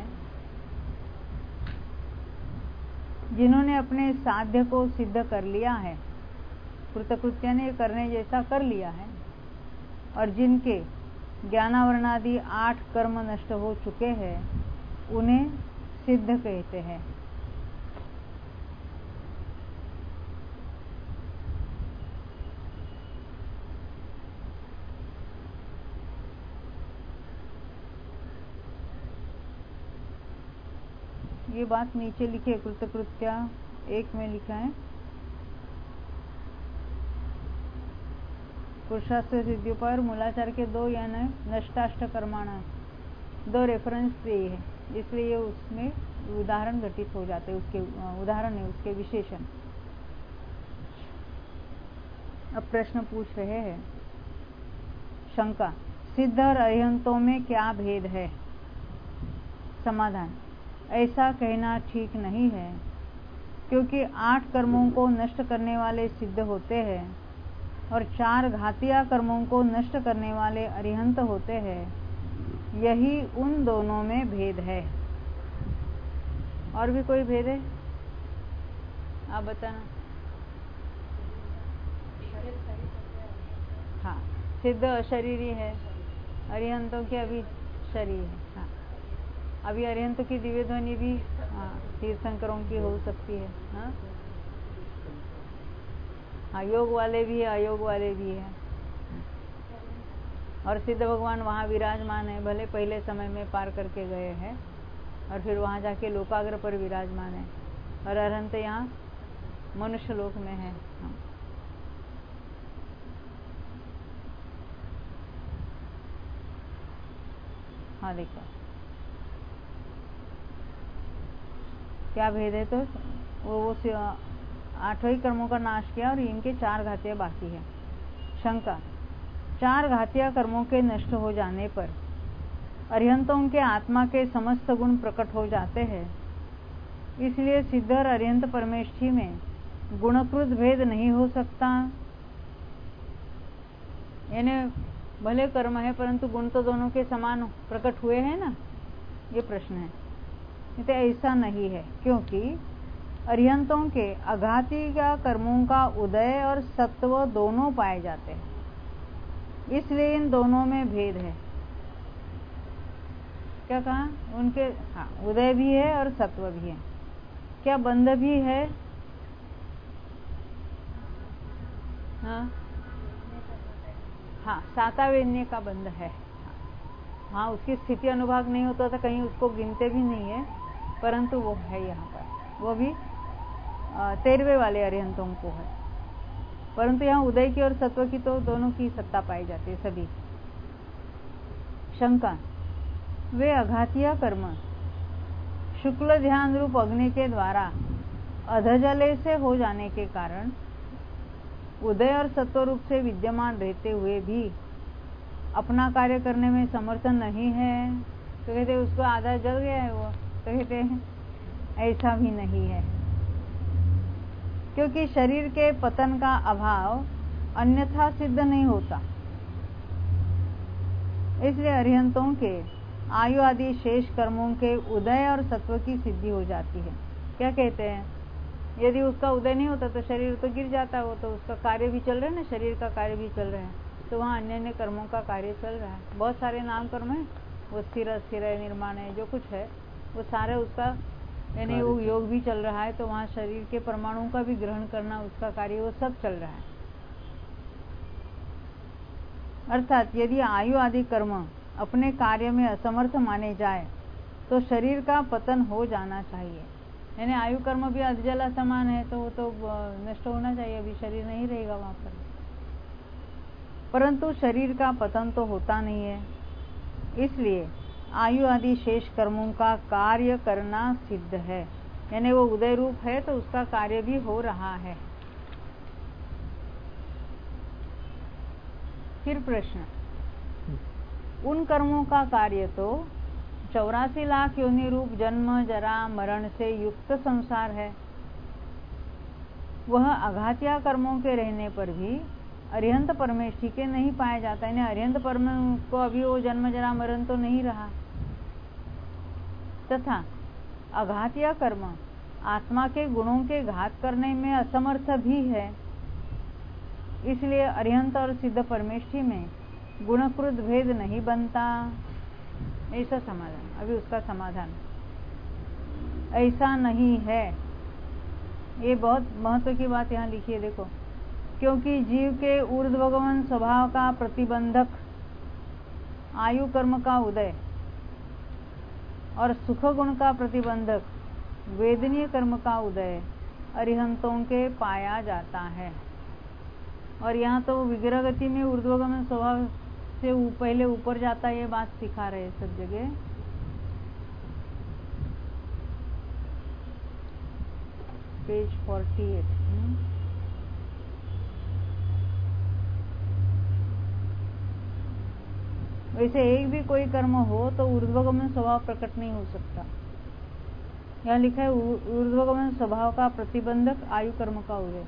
जिन्होंने अपने साध्य को सिद्ध कर लिया है, कृतकृत्य ने करने जैसा कर लिया है, और जिनके ज्ञानावरणादि 8 कर्म नष्ट हो चुके हैं, उन्हें सिद्ध कहते हैं। ये बात नीचे लिखी है, कृतकृत्या 1 में लिखा है, पुरुषार्थ सिद्धियोपाय मूलाचार के 2 या नष्टाष्ट कर्माणा 2 रेफरेंस दिए है, इसलिए ये उसमें उदाहरण घटित हो जाते हैं, उसके उदाहरण है, उसके विशेषण। अब प्रश्न पूछ रहे हैं, शंका, सिद्ध और अरिहंतों में क्या भेद है? समाधान, ऐसा कहना ठीक नहीं है, क्योंकि 8 कर्मों को नष्ट करने वाले सिद्ध होते हैं और 4 घातिया कर्मों को नष्ट करने वाले अरिहंत होते हैं। यही उन दोनों में भेद है। और भी कोई भेद है? आप बताना। हाँ, सिद्ध अशरीरी है, अरिहंतों की अभी शरीर है। हाँ, अभी अरिहंतों की दिव्य ध्वनि भी तीर्थंकरों की हो सकती है। हाँ, योग वाले भी है, अयोग वाले भी है। और सिद्ध भगवान वहाँ विराजमान है, भले पहले समय में पार करके गए हैं और फिर वहाँ जाके लोकाग्र पर विराजमान है, और अरिहंत यहाँ मनुष्य लोक में है। हाँ, देखो क्या भेद है। तो वो 8वें कर्मों का नाश किया और इनके 4 घातियाँ बाकी है। शंका, 4 घातिया कर्मों के नष्ट हो जाने पर अरिहंतों के आत्मा के समस्त गुण प्रकट हो जाते हैं, इसलिए सिद्ध और अर्यंत परमेष्ठी में गुणकृत भेद नहीं हो सकता। यानी भले कर्म है परंतु गुण तो दोनों के समान प्रकट हुए हैं ना, ये प्रश्न है। नहीं तो ऐसा नहीं है, क्योंकि अर्यंतों के अघाती का कर्मों का उदय और सत्व दोनों पाए जाते हैं, इसलिए इन दोनों में भेद है। क्या कहा उनके? हाँ, उदय भी है और सत्व भी है। क्या बंध भी है? हाँ, सातावेन्य का बंध है। हाँ, उसकी स्थिति अनुभाग नहीं होता था, कहीं उसको गिनते भी नहीं है, परंतु वो है यहाँ पर। वो भी 13वें वाले अर्यंतों को है, परंतु यहाँ उदय की और सत्व की तो दोनों की सत्ता पाई जाती है सभी। शंका, वे अघातीय कर्म शुक्ल ध्यान रूप अग्नि के द्वारा अधजले से हो जाने के कारण उदय और सत्व रूप से विद्यमान रहते हुए भी अपना कार्य करने में समर्थ नहीं है, तो कहते उसको आधा जल गया है वो, तो कहते ऐसा भी नहीं है, क्योंकि शरीर के पतन का अभाव अन्यथा सिद्ध नहीं होता। इसलिए अर्यंतों के आयु आदि शेष कर्मों के उदय और सत्व की सिद्धि हो जाती है। क्या कहते हैं? यदि उसका उदय नहीं होता तो शरीर तो गिर जाता, वो तो उसका कार्य भी चल रहा है ना, शरीर का कार्य भी चल रहा है, तो वहाँ अन्य अन्य कर्मों का कार्य चल रहा है। बहुत सारे नाम कर्म है, वो स्थिर अस्थिर है, निर्माण है, जो कुछ है वो सारे उसका, यानी वो योग भी चल रहा है, तो वहाँ शरीर के परमाणुओं का भी ग्रहण करना उसका कार्य, वो सब चल रहा है। अर्थात यदि आयु आदि कर्म अपने कार्य में असमर्थ माने जाए तो शरीर का पतन हो जाना चाहिए। यानी आयु कर्म भी अधजला समान है, तो वो तो नष्ट होना चाहिए, अभी शरीर नहीं रहेगा वहां पर। परंतु शरीर का पतन तो होता नहीं है, इसलिए आयु आदि शेष कर्मों का कार्य करना सिद्ध है। यानी वो उदय रूप है तो उसका कार्य भी हो रहा है। फिर प्रश्न, उन कर्मों का कार्य तो 84 लाख योनि रूप जन्म जरा मरण से युक्त संसार है, वह अघातीय कर्मों के रहने पर भी अर्यंत परमेष्ठी के नहीं पाया जाता है। अर्यंत परम को अभी वो जन्म जरा मरण तो नहीं रहा, तथा अघातीय कर्म आत्मा के गुणों के घात करने में असमर्थ भी है, इसलिए अर्यंत और सिद्ध परमेष्ठी में गुणकृत भेद नहीं बनता। ऐसा समाधान, अभी उसका समाधान ऐसा नहीं है। ये बहुत महत्व की बात यहाँ लिखी है, देखो, क्योंकि जीव के ऊर्ध्वगमन स्वभाव का प्रतिबंधक आयु कर्म का उदय और सुख गुण का प्रतिबंधक वेदनीय कर्म का उदय अरिहंतों के पाया जाता है। और यहाँ तो विग्रह गति में ऊर्ध्वगमन स्वभाव से पहले ऊपर जाता है, ये बात सिखा रहे सब जगह। पेज 48। वैसे एक भी कोई कर्म हो तो ऊर्ध्वगमन स्वभाव प्रकट नहीं हो सकता। यहाँ लिखा है ऊर्ध्वगमन स्वभाव का प्रतिबंधक आयु कर्म का उदय।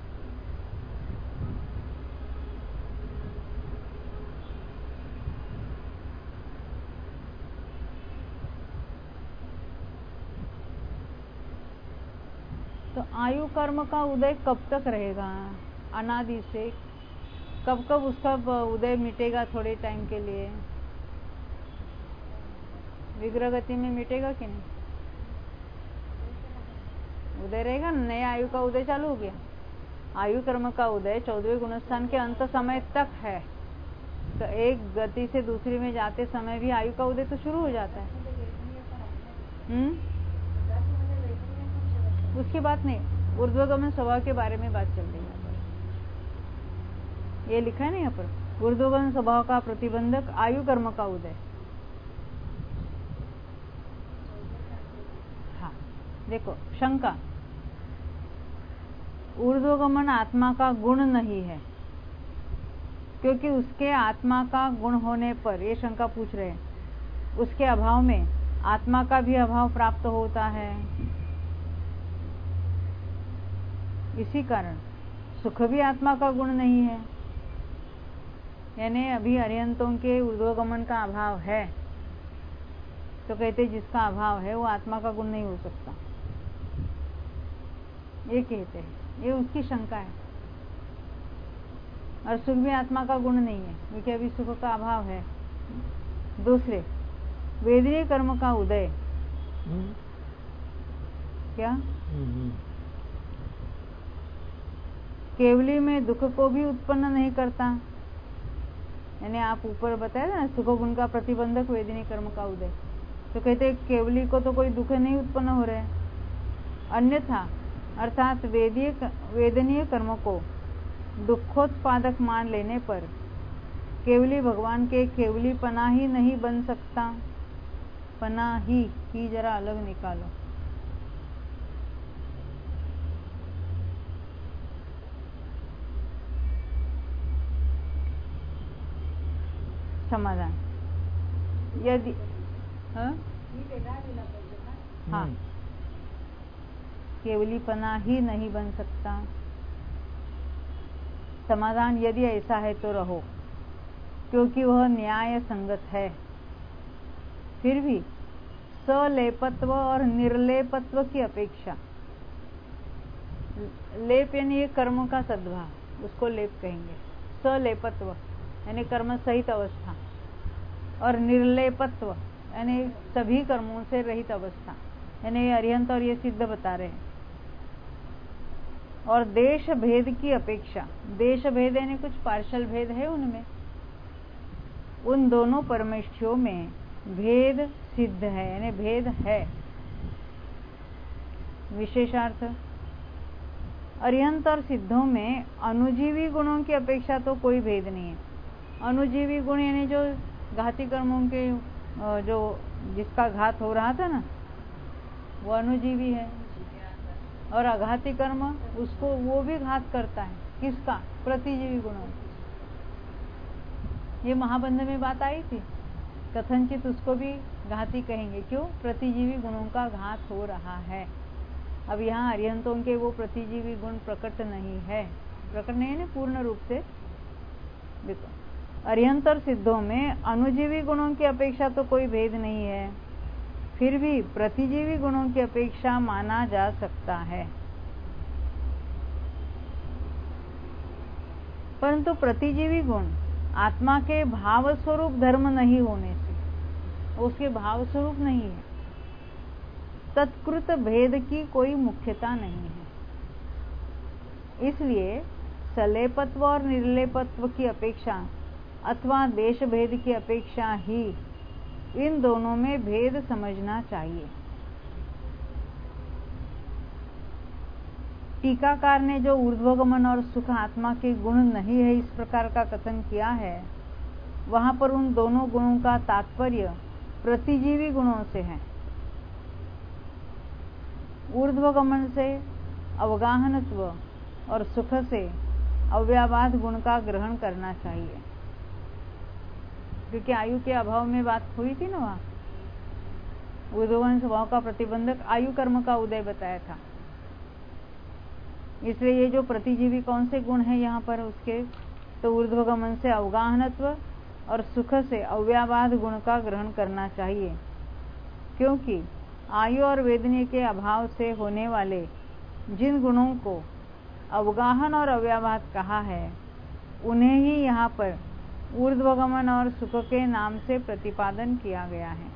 तो आयु कर्म का उदय कब तक रहेगा? अनादि से कब कब उसका उदय मिटेगा? थोड़े टाइम के लिए विग्रह गति में मिटेगा कि नहीं? उदय रहेगा, नया आयु का उदय चालू हो गया। आयु कर्म का उदय 14वें गुणस्थान के अंत समय तक है, तो एक गति से दूसरी में जाते समय भी आयु का उदय तो शुरू हो जाता है। उसकी बात नहीं, ऊर्ध्वगमन स्वभाव के बारे में बात चल रही है। ये लिखा है ना यहाँ पर, ऊर्ध्वगमन स्वभाव का प्रतिबंधक आयु कर्म का उदय। हाँ देखो, शंका, ऊर्ध्वगमन आत्मा का गुण नहीं है, क्योंकि उसके आत्मा का गुण होने पर, ये शंका पूछ रहे हैं, उसके अभाव में आत्मा का भी अभाव प्राप्त होता है। इसी कारण सुख भी आत्मा का गुण नहीं है। यानी अभी अरिहंतों के ऊर्ध्वगमन का अभाव है, तो कहते जिसका अभाव है वो आत्मा का गुण नहीं हो सकता, ये कहते हैं। ये उसकी शंका है। और सुख भी आत्मा का गुण नहीं है, क्योंकि अभी सुख का अभाव है। दूसरे, वेदनीय कर्म का उदय क्या केवली में दुख को भी उत्पन्न नहीं करता। यानी आप ऊपर बताया ना, सुख गुण का प्रतिबंधक वेदनीय कर्म का उदय, तो कहते केवली को तो कोई दुख नहीं उत्पन्न हो रहे। अन्यथा अर्थात वेदनीय कर्म को दुखोत्पादक मान लेने पर केवली भगवान के केवली पना ही नहीं बन सकता। पना ही जरा अलग निकालो। समाधान, यदि हाँ केवलीपना ही नहीं बन सकता। समाधान, यदि ऐसा है तो रहो, क्योंकि वह न्याय संगत है। फिर भी सलेपत्व और निर्लेपत्व की अपेक्षा, लेप यानी ये कर्म का सद्भाव, उसको लेप कहेंगे। सलेपत्व यानी कर्म सहित अवस्था, और निर्लेपत्व यानी सभी कर्मों से रहित अवस्था, यानी अरिहंत और ये सिद्ध बता रहे हैं। और देश भेद की अपेक्षा, देश भेद यानी कुछ पार्शल भेद है उनमें, उन दोनों परमेष्ठियों में भेद सिद्ध है, यानी भेद है। विशेषार्थ, अरिहंत और सिद्धों में अनुजीवी गुणों की अपेक्षा तो कोई भेद नहीं है। अनुजीवी गुण यानी जो घाती कर्मों के जो जिसका घात हो रहा था ना, वो अनुजीवी है। और अघाती कर्म उसको वो भी घात करता है। किसका? प्रतिजीवी गुणों। ये महाबंध में बात आई थी, कथनचित उसको भी घाती कहेंगे। क्यों? प्रतिजीवी गुणों का घात हो रहा है। अब यहाँ अरिहंतों के वो प्रतिजीवी गुण प्रकट नहीं है, प्रकट नहीं है ना पूर्ण रूप से। देखो, अरिहंत और सिद्धों में अनुजीवी गुणों की अपेक्षा तो कोई भेद नहीं है, फिर भी प्रतिजीवी गुणों की अपेक्षा माना जा सकता है। परंतु प्रतिजीवी गुण आत्मा के भाव स्वरूप धर्म नहीं होने से, उसके भाव स्वरूप नहीं है, तत्कृत भेद की कोई मुख्यता नहीं है। इसलिए सलेपत्व और निर्लेपत्व की अपेक्षा अथवा देश भेद की अपेक्षा ही इन दोनों में भेद समझना चाहिए। टीकाकार ने जो ऊर्ध्वगमन और सुख आत्मा के गुण नहीं है इस प्रकार का कथन किया है, वहां पर उन दोनों गुणों का तात्पर्य प्रतिजीवी गुणों से है। ऊर्ध्वगमन से अवगाहनत्व और सुख से अव्याबाध गुण का ग्रहण करना चाहिए, क्योंकि आयु के अभाव में बात हुई थी ना। वहां ऊर्ध्वगमन स्वभाव का प्रतिबंधक आयु कर्म का उदय बताया था। इसलिए ये जो प्रतिजीवी कौन से गुण है यहाँ पर उसके, तो ऊर्ध्वगमन से अवगाहनत्व और सुख से अव्याबाध गुण का ग्रहण करना चाहिए, क्योंकि आयु और वेदनीय के अभाव से होने वाले जिन गुणों को अवगाहन और अव्याबाध कहा है, उन्हें ही यहाँ पर ऊर्ध्वगमन और सुख के नाम से प्रतिपादन किया गया है।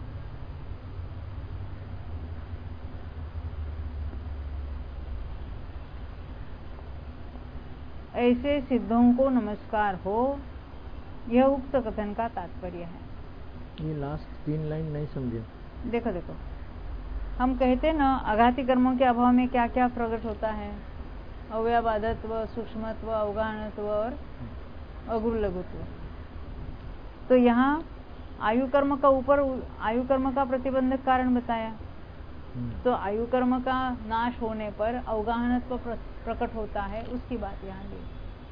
ऐसे सिद्धों को नमस्कार हो, यह उक्त कथन का तात्पर्य है। ये लास्ट 3 लाइन नहीं समझे। देखो देखो, हम कहते ना अघाती कर्मों के अभाव में क्या क्या प्रकट होता है, अव्याबाधत्व, सूक्ष्मत्व, अवगाहनत्व और अगुरु लघुत्व। तो यहाँ आयु कर्म का ऊपर आयु कर्म का प्रतिबंधक कारण बताया, तो आयु कर्म का नाश होने पर अवगाहनत्व प्रकट होता है, उसकी बात यहाँ दी।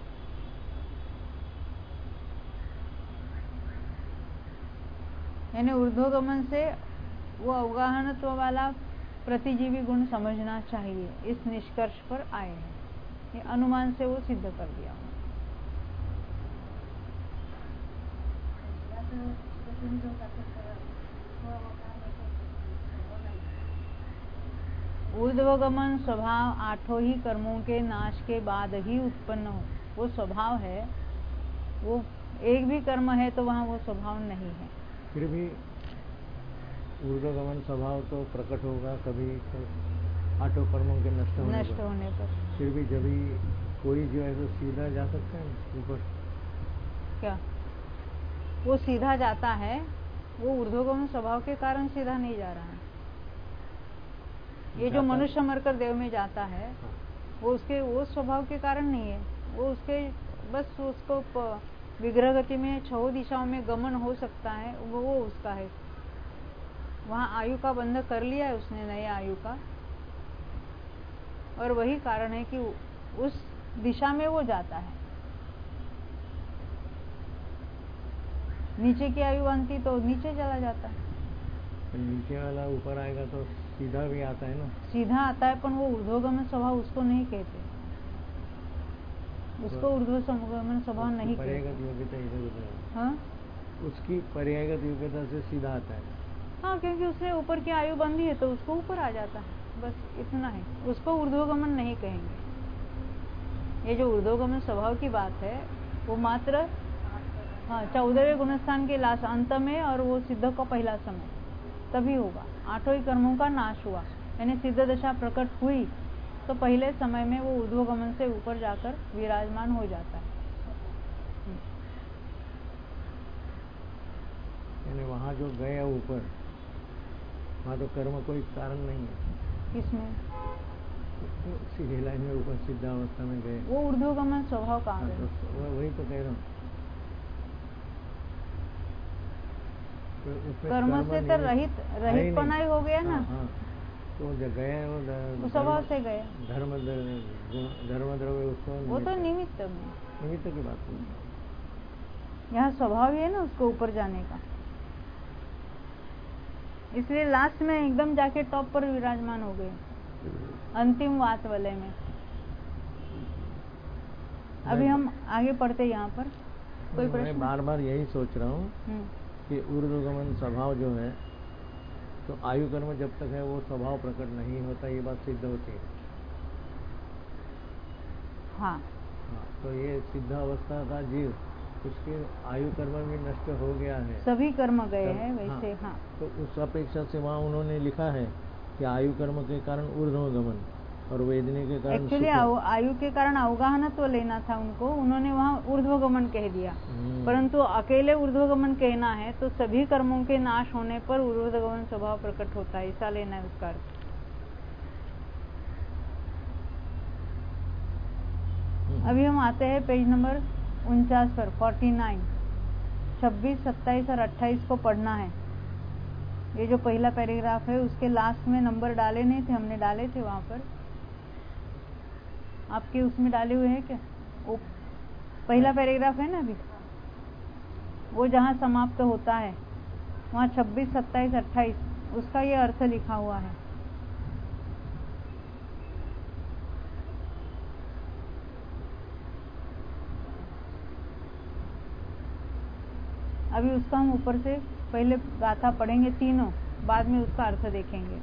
यानी ऊर्ध्वगमन से वो अवगाहनत्व वाला प्रतिजीवी गुण समझना चाहिए, इस निष्कर्ष पर आए हैं। ये अनुमान से वो सिद्ध कर दिया। ऊर्ध्वगमन स्वभाव आठों ही कर्मों के नाश के बाद ही उत्पन्न हो, वो स्वभाव है। वो एक भी कर्म है तो वहाँ वो स्वभाव नहीं है। फिर भी ऊर्ध्वगमन स्वभाव तो प्रकट होगा कभी तो आठों कर्मों के नष्ट होने पर। फिर भी जब भी कोई जो है तो सीधा जा सकता है ऊपर। क्या वो सीधा जाता है, वो ऊर्ध्वगमन स्वभाव के कारण सीधा नहीं जा रहा है। ये जो मनुष्य मरकर देव में जाता है, हाँ। वो उसके वो स्वभाव के कारण नहीं है। वो उसके बस उसको विग्रह गति में 6 दिशाओं में गमन हो सकता है, वो उसका है। वहाँ आयु का बंध कर लिया है उसने, नए आयु का, और वही कारण है कि उस दिशा में वो जाता है। नीचे की आयु बनती तो नीचे चला जाता है। नीचे वाला ऊपर आएगा तो सीधा भी आता है ना। सीधा आता है, पर वो ऊर्ध्वगमन स्वभाव उसको नहीं कहते, उसको ऊर्ध्वगमन स्वभाव नहीं कहते। हाँ, उसकी पर्यायगत योग्यता से सीधा आता है। हाँ, क्योंकि उसने ऊपर की आयु बंधी है तो उसको ऊपर आ जाता है, बस इतना है। उसको ऊर्ध्वगमन नहीं कहेंगे। ये जो ऊर्ध्वगमन स्वभाव की बात है वो मात्र 14वें गुणस्थान के लास्ट अंत में, और वो सिद्ध का पहला समय तभी होगा। आठों ही कर्मों का नाश हुआ, यानी सिद्ध दशा प्रकट हुई तो पहले समय में वो ऊर्ध्वगमन से ऊपर जाकर विराजमान हो जाता है। यानी वहाँ जो गए ऊपर, वहाँ तो कर्म कोई कारण नहीं है। किसमें? सीधी लाइन में ऊपर सिद्धावस्था में गए, वो ऊर्ध्वगमन स्वभाव कहाँ है? तो वही तो कह रहा हूँ। कर्म से तो रहित पना ही हो गया ना। हाँ, तो जो गए वो स्वभाव से गए। धर्म द्रव्य उसको, वो तो निमित्त की बात है। यहाँ स्वभाव ही है ना उसको ऊपर जाने का, इसलिए लास्ट में एकदम जाके टॉप पर विराजमान हो गए, अंतिम वात वलय में। अभी हम आगे पढ़ते यहाँ पर। कोई प्रश्न? मैं बार बार यही सोच रहा हूँ कि ऊर्ध्वगमन स्वभाव जो है तो आयु कर्म जब तक है वो स्वभाव प्रकट नहीं होता, ये बात सिद्ध होती है। हाँ, तो ये सिद्ध अवस्था का जीव, उसके आयु कर्म भी नष्ट हो गया है, सभी कर्म गए हैं वैसे। हाँ, तो उस अपेक्षा से वहाँ उन्होंने लिखा है कि आयु कर्म के कारण ऊर्ध्वगमन और वेदनी के कारण। एक्चुअली आयु के कारण अवगाहनत्व लेना था उनको, उन्होंने वहाँ ऊर्ध्वगमन कह दिया। परंतु अकेले ऊर्ध्वगमन कहना है तो सभी कर्मों के नाश होने पर ऊर्ध्वगमन स्वभाव प्रकट होता है, ऐसा लेना है उसका अर्थ। अभी हम आते हैं पेज नंबर 49 पर, 49, 26, 27 और 28 को पढ़ना है। ये जो पहला पैराग्राफ है उसके लास्ट में नंबर डाले नहीं थे, हमने डाले थे वहाँ पर। आपके उसमें डाले हुए हैं क्या? वो पहला पैराग्राफ है ना, अभी वो जहाँ समाप्त होता है वहाँ 26, 27, 28 उसका ये अर्थ लिखा हुआ है। अभी उसका हम ऊपर से पहले गाथा पढ़ेंगे तीनों, बाद में उसका अर्थ देखेंगे।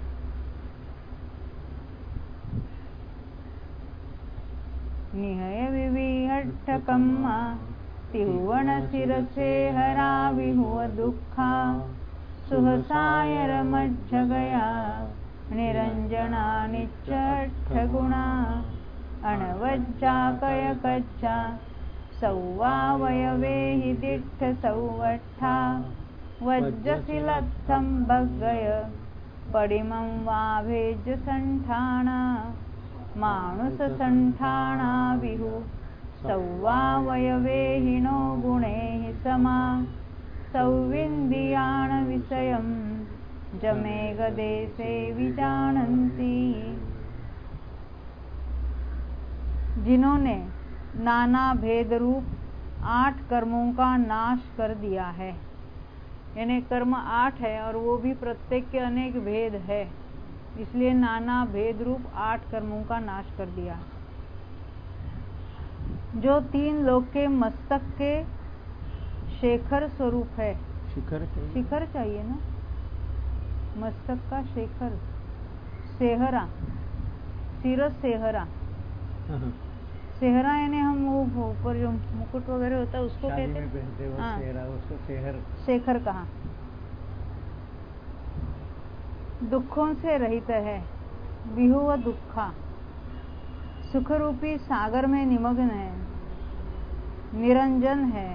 निहय विविहट्ठकम्मा तिहुवन शिरसे हरा विहुव दुःखा सुहसाय रमज्जगया निरंजना निच्चट्ठगुणा अणवज्जा कयकच्चा सौवावयवे हि दिट्ठ सौवट्ठा वज्रशिलत्थं भग्गय पडिमं वाभेज संठाणा मानुष संठाणा विहु सौवावयवे हिनो गुणे हि समा सौविन्द्रियाण विषयं जमेघदेशे विजानन्ति। जिन्होंने नाना भेद रूप 8 कर्मों का नाश कर दिया है, यानी कर्म 8 है और वो भी प्रत्येक के अनेक भेद है, इसलिए नाना भेद रूप 8 कर्मों का नाश कर दिया। जो 3 लोक के मस्तक के शेखर स्वरूप है। शिखर चाहिए ना, मस्तक का शेखर, सेहरा, सिरस सेहरा। सेहरा यानी हम वो ऊपर जो मुकुट वगैरह होता है उसको कहते हैं। हाँ, उसको शेखर कहा। दुखों से रहित है, विहुव दुखा, सुख रूपी सागर में निमग्न है, निरंजन है,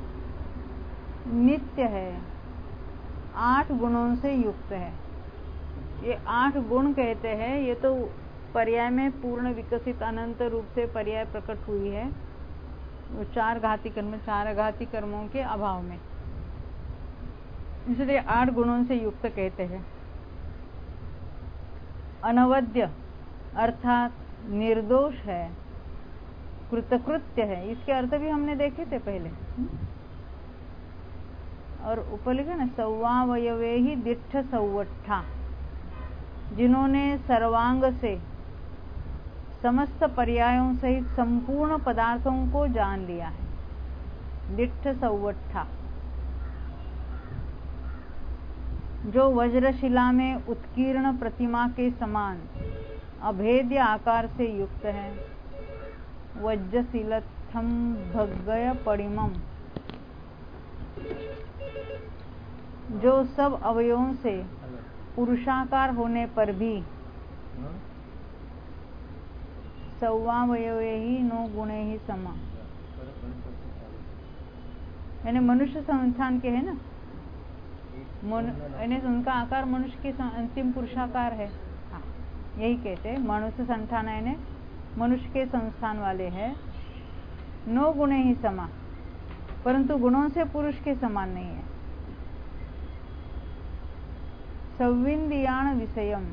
नित्य है, 8 गुणों से युक्त है। ये 8 गुण कहते हैं, ये तो पर्याय में पूर्ण विकसित अनंत रूप से पर्याय प्रकट हुई है, वो 4 घाती कर्मों के अभाव में, इसलिए 8 गुणों से युक्त कहते हैं। अनवद्य अर्थात निर्दोष है, कृतकृत्य है, इसके अर्थ भी हमने देखे थे पहले। और ऊपर लिखा ना, सौवावयवे ही दिट्ठ सौवट्ठा, जिन्होंने सर्वांग से समस्त पर्यायों सहित संपूर्ण पदार्थों को जान लिया है। दिट्ठ सौवट्ठा, जो वज्रशिला में उत्कीर्ण प्रतिमा के समान अभेद्य आकार से युक्त है। वज्रशिलत्थम भग्गय परिमम, जो सब अवयवों से पुरुषाकार होने पर भी सौवावयवे ही 9 गुणे ही समा, यानी मनुष्य संस्थान के है ना, यानी उनका आकार मनुष्य के अंतिम पुरुषाकार है। हाँ, यही कहते हैं मनुष्य संस्थान यानी मनुष्य के संस्थान वाले हैं। 9 गुणे ही समा, परंतु गुणों से पुरुष के समान नहीं है। सविंद्रियाण विषयम,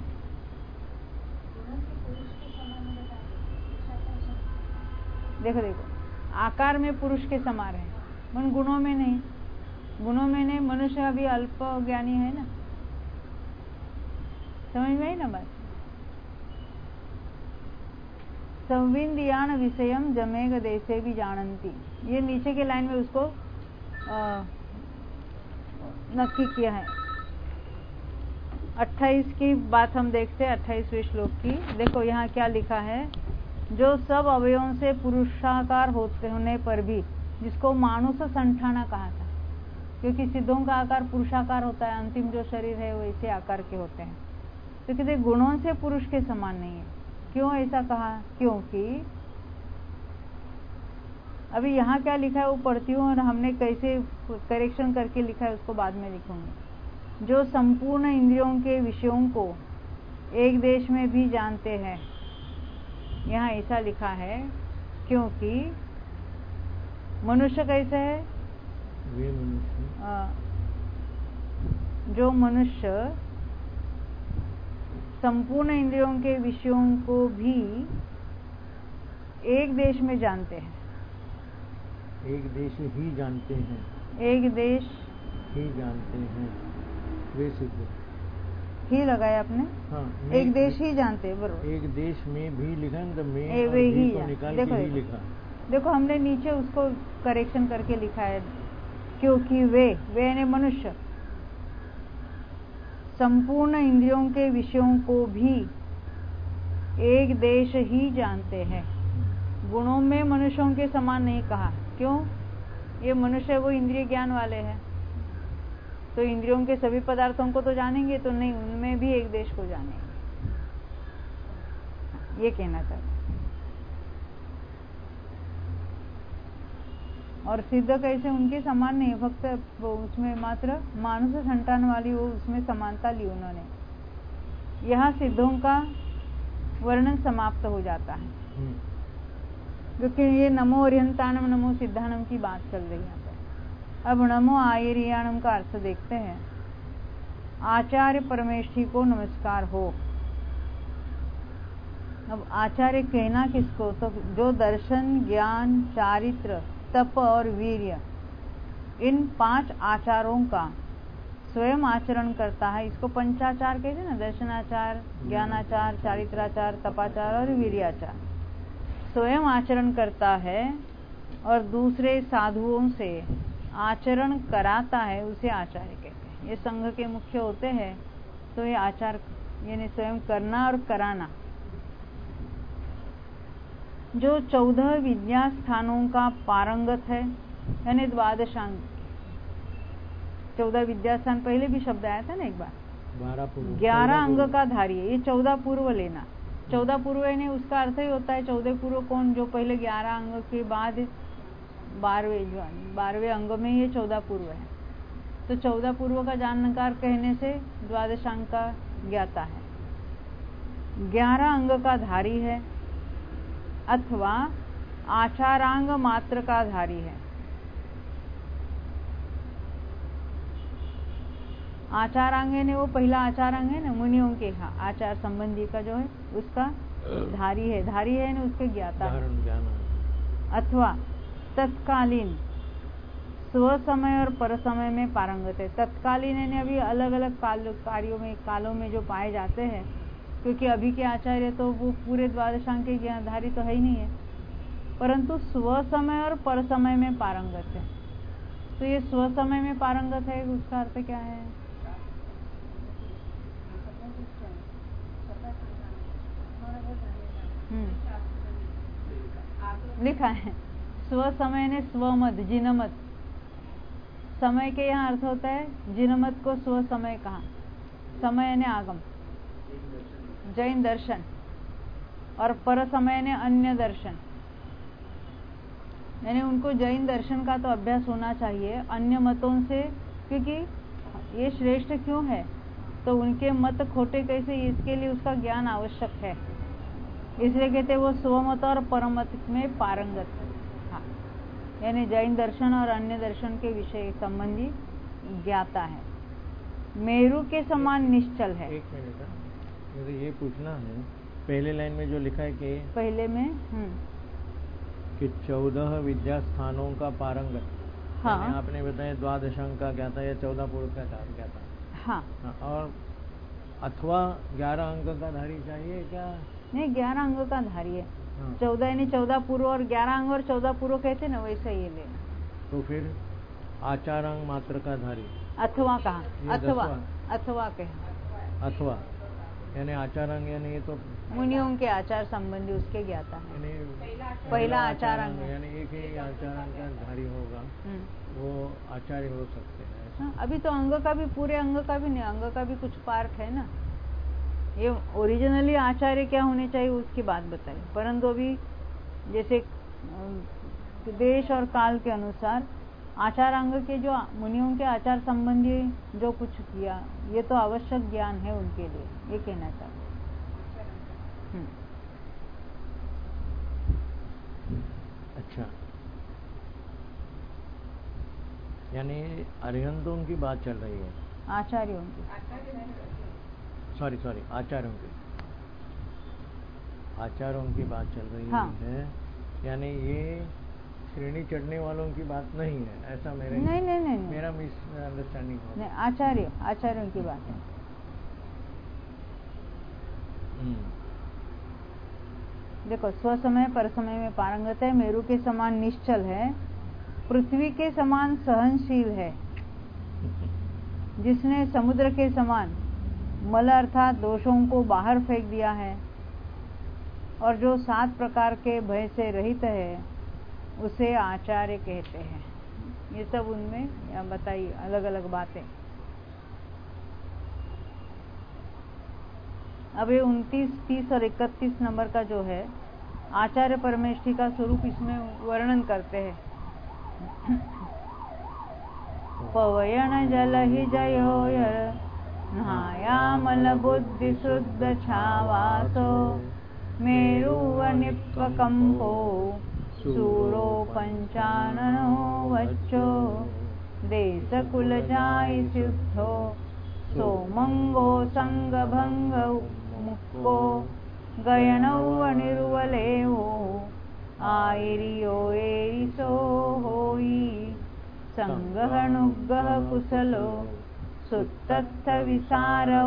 देखो आकार में पुरुष के समान है, पर गुणों में नहीं। गुणों में नहीं, मनुष्य अभी अल्प ज्ञानी है ना, समझ में आई ना बात। संविंद्रियाण विषयम जमेग देशे भी जानती, ये नीचे के लाइन में उसको नक्की किया है। 28 की बात हम देखते हैं, 28वें श्लोक की। देखो यहाँ क्या लिखा है, जो सब अवयवों से पुरुषाकार होने पर भी, जिसको मानुष संठाना कहा था, क्योंकि सिद्धों का आकार पुरुषाकार होता है, अंतिम जो शरीर है वो इसे आकार के होते हैं। तो कहते गुणों से पुरुष के समान नहीं है। क्यों ऐसा कहा? क्योंकि अभी यहाँ क्या लिखा है वो पढ़ती हूँ, और हमने कैसे करेक्शन करके लिखा है उसको बाद में लिखूंगी। जो संपूर्ण इंद्रियों के विषयों को एक देश में भी जानते हैं, यहाँ ऐसा लिखा है क्योंकि मनुष्य कैसे है? जो मनुष्य संपूर्ण इंद्रियों के विषयों को भी एक देश में जानते हैं। एक देश ही जानते हैं, एक देश ही जानते हैं, वे सिद्ध ही लगाया आपने। हाँ, एक देश ही जानते हैं, बरोबर। एक देश में भी लिखा, में वे ही को निकाल देखो, के ही लिखा। देखो हमने नीचे उसको करेक्शन करके लिखा है, क्योंकि वे यानी मनुष्य संपूर्ण इंद्रियों के विषयों को भी एक देश ही जानते हैं। गुणों में मनुष्यों के समान नहीं कहा। क्यों? ये मनुष्य वो इंद्रिय ज्ञान वाले हैं, तो इंद्रियों के सभी पदार्थों को तो जानेंगे तो नहीं, उनमें भी एक देश को जानेंगे, ये कहना चाहते। और सिद्ध कैसे उनके समान नहीं, भक्त उसमें मात्र मानुष संतान वाली वो उसमें समानता ली उन्होंने। यहाँ सिद्धों का वर्णन समाप्त हो जाता है, क्योंकि ये नमो अर्हंतानम नमो सिद्धानम की बात चल रही है। अब नमो आयरियाणम का अर्थ देखते हैं। आचार्य परमेष्ठी को नमस्कार हो। अब आचार्य कहना किसको? तो जो दर्शन, ज्ञान, चारित्र, तप और वीर्य, इन 5 आचारों का स्वयं आचरण करता है, इसको पंचाचार कहते हैं ना, दर्शनाचार, ज्ञानाचार, चारित्राचार, तपाचार और वीर्याचार। स्वयं आचरण करता है और दूसरे साधुओं से आचरण कराता है उसे आचार्य कहते हैं। ये संघ के मुख्य होते हैं तो ये आचार यानी स्वयं करना और कराना। जो 14 विद्या स्थानों का पारंगत है यानी द्वादशांग। 14 विद्या स्थान पहले भी शब्द आया था ना एक बार। 11 अंग का धारी है। ये 14 पूर्व लेना। 14 पूर्व यानी उसका अर्थ ही होता है 14 पूर्व कौन, जो पहले 11 अंग के बाद 12वें अंग में ये 14 पूर्व है। तो 14 पूर्व का जानकार कहने से द्वादशांग का ज्ञाता है। 11 अंग का धारी है अथवा आचारांग मात्र का धारी है। आचारांग है वो पहला आचारांग है ना, मुनियों के आचार संबंधी का जो है उसका धारी है। धारी है ना उसके ज्ञाता है। अथवा तत्कालीन स्व समय और पर समय में पारंगत है। तत्कालीन है अभी अलग अलग कार्यों में कालों में जो पाए जाते हैं, क्योंकि अभी के आचार्य तो वो पूरे द्वादशांग के ज्ञानधारी तो है ही नहीं है, परंतु स्व समय और पर समय में पारंगत है। तो ये स्व समय में पारंगत है, उसका अर्थ क्या है? लिखा है स्व समय ने स्वमत जिनमत। समय के यहाँ अर्थ होता है जिनमत को स्व समय कहा। समय ने आगम जैन दर्शन और पर समय ने अन्य दर्शन, यानी उनको जैन दर्शन का तो अभ्यास होना चाहिए अन्य मतों से, क्योंकि ये श्रेष्ठ क्यों है तो उनके मत खोटे कैसे, इसके लिए उसका ज्ञान आवश्यक है। इसलिए कहते वो स्वमत और परमत में पारंगत है। हाँ, यानी जैन दर्शन और अन्य दर्शन के विषय संबंधी ज्ञाता है। मेरु के समान निश्चल है। एक मिनट, मुझे ये पूछना है, पहले लाइन में जो लिखा है कि पहले में कि 14 विद्या स्थानों का पारंगत। हाँ, आपने बताया द्वादशांग का क्या था या 14 पूर्व का क्या था? हाँ, और अथवा 11 अंक का धारी चाहिए क्या? नहीं, 11 अंग का धारी है। 14 यानी 14 पूर्व और 11 अंग और 14 पूर्व कहते ना, वैसा ये लेना। तो फिर आचारांग मात्र का धारी अथवा कहा, अथवा कहा, अथवा यानी आचारांग यानी ये तो मुनियों के आचार संबंधी उसके ज्ञाता है। पहला आचारांग यानी एक ही आचारांग का धारी होगा, वो आचार्य हो सकते हैं। हाँ, अभी तो अंग का भी, पूरे अंग का भी नहीं, अंग का भी कुछ पार्ट है ना। ये ओरिजिनली आचार्य क्या होने चाहिए उसकी बात बताई, परंतु अभी जैसे देश और काल के अनुसार आचारांग के जो मुनियों के आचार संबंधी जो कुछ किया, ये तो आवश्यक ज्ञान है उनके लिए, ये कहना चाहते। अच्छा, यानी अरिहंतों की बात चल रही है, आचार्यों की, सॉरी आचार्यों की, आचार्यों की बात चल रही है। यानी ये श्रेणी चढ़ने वालों की बात नहीं है, ऐसा मेरा मिस अंडरस्टैंडिंग हो। आचार्यों की बात है। देखो, स्व समय पर समय में पारंगत है, मेरु के समान निश्चल है, पृथ्वी के समान सहनशील है, जिसने समुद्र के समान मल अर्थात दोषों को बाहर फेंक दिया है, और जो 7 प्रकार के भय से रहित है उसे आचार्य कहते हैं। ये सब उनमें बताई अलग अलग बातें। अब ये 29, 30 और 31 नंबर का जो है आचार्य परमेष्ठी का स्वरूप इसमें वर्णन करते हैं। पवयन जल ही जयोयर नहायामल बुद्धि शुद्ध छावासो मेरु निपकंपो सूरो पंचाननो वच्चो देश कुल जाय सिद्धो सोमंगो संग भंग मुक्को गयनौ अनिर्वलेवो आयरियो एरिसो होई संगहनुगह कुशलो सुत्तस्थ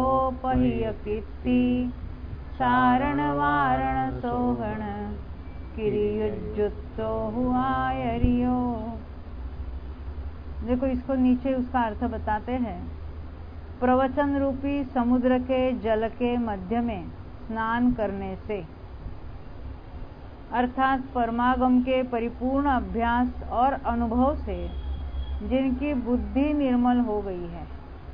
विसारोपह्य कीर्ति सारण वारण सोहण किरियुज्जुत्तो हुआ यरियो। देखो इसको नीचे उसका अर्थ बताते हैं। प्रवचन रूपी समुद्र के जल के मध्य में स्नान करने से, अर्थात परमागम के परिपूर्ण अभ्यास और अनुभव से जिनकी बुद्धि निर्मल हो गई है,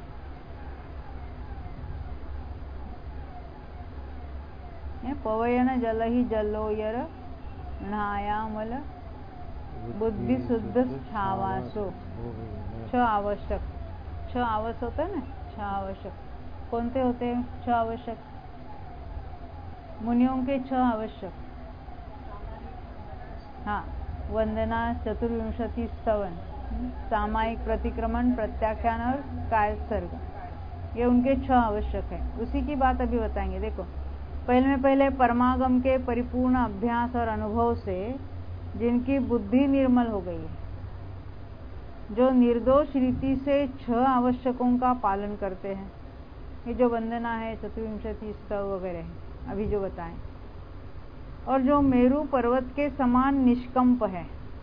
पवयन जल ही जलोयर नायामल बुद्धि शुद्ध छावासो। छ आवश्यक, छ आवश्यक होता है ना, छ आवश्यक कोणते होते हैं? छ आवश्यक मुनियों के छ आवश्यक, हाँ, वंदना, चतुर्विंशति स्तवन, सामायिक प्रतिक्रमण, प्रत्याख्यान और कायसर्ग, ये उनके छ आवश्यक है। उसी की बात अभी बताएंगे। देखो पहले परमागम के परिपूर्ण अभ्यास और अनुभव से जिनकी बुद्धि निर्मल हो गई है, जो निर्दोष रीति से 6 आवश्यकों का पालन करते हैं, ये जो वंदना है, चतुर्विंशति स्तव वगैरह है अभी जो बताएं, और जो मेरु पर्वत के समान निष्कंप है,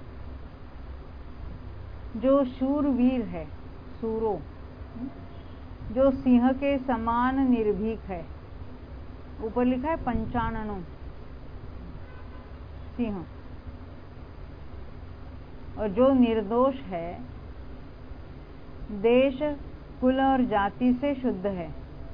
जो शूरवीर है, सूरो, जो सिंह के समान निर्भीक है, ऊपर लिखा है पंचाननों सिंह, और जो निर्दोष है, देश, कुल और जाति से शुद्ध है,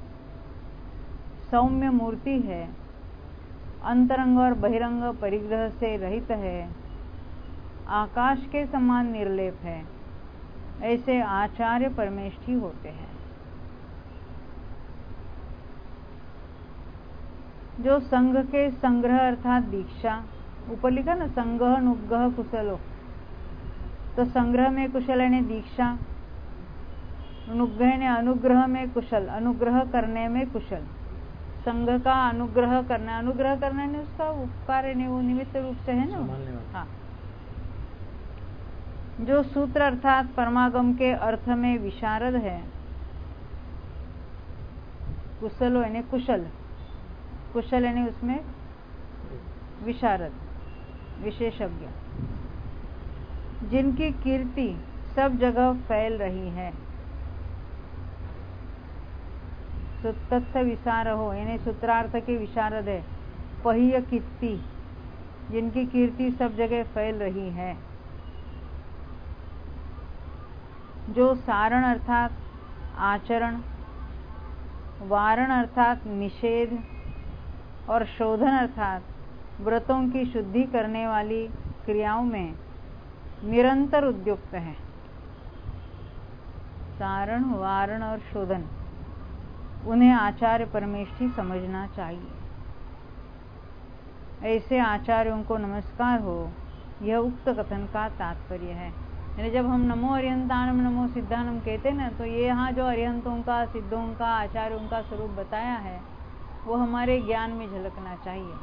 सौम्य मूर्ति है, अंतरंग और बहिरंग परिग्रह से रहित है, आकाश के समान निर्लेप है, ऐसे आचार्य परमेष्ठी होते हैं। जो संघ के संग्रह अर्थात दीक्षा, ऊपर लिखा ना संग्रह अनुग्रह कुशलो, तो संग्रह में कुशल यानी दीक्षा, अनुग्रह ने अनुग्रह में कुशल, अनुग्रह करने में कुशल, संघ का अनुग्रह करना ने उसका उपकार है, वो निमित्त रूप से है ना। हाँ, जो सूत्र अर्थात परमागम के अर्थ में विशारद है, कुशलो यानी कुशल, कुशल यानी उसमें विशारद, विशेषज्ञ, जिनकी कीर्ति सब जगह फैल रही है। तत्थ विसार हो यानी सूत्रार्थ के विशारद है, पहिय कीर्ति, जिनकी कीर्ति सब जगह फैल रही है। जो सारण अर्थात आचरण, वारण अर्थात निषेध और शोधन अर्थात व्रतों की शुद्धि करने वाली क्रियाओं में निरंतर उद्युक्त है। सारण, वारण और शोधन, उन्हें आचार्य परमेष्ठी समझना चाहिए। ऐसे आचार्यों को नमस्कार हो, यह उक्त कथन का तात्पर्य है। यानी जब हम नमो अरिहंताणम नमो सिद्धानम कहते हैं ना, तो ये यहाँ जो अरिहंतों का, सिद्धों का, आचार्यों का स्वरूप बताया है, वो हमारे ज्ञान में झलकना चाहिए।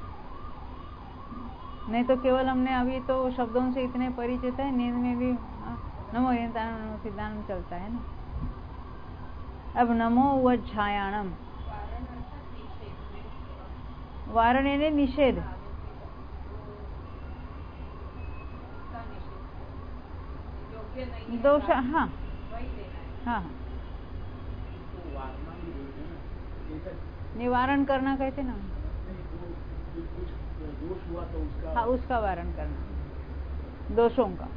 नहीं तो केवल हमने अभी तो शब्दों से इतने परिचित है, नींद में भी नमो अरिहंताणम नमो सिद्धानम चलता है ना। अब नमो वज्झायाणम, वारण यानी निषेध, दोष, हाँ हाँ, निवारण करना कहते ना, हाँ उसका वारण करना, दोषों का।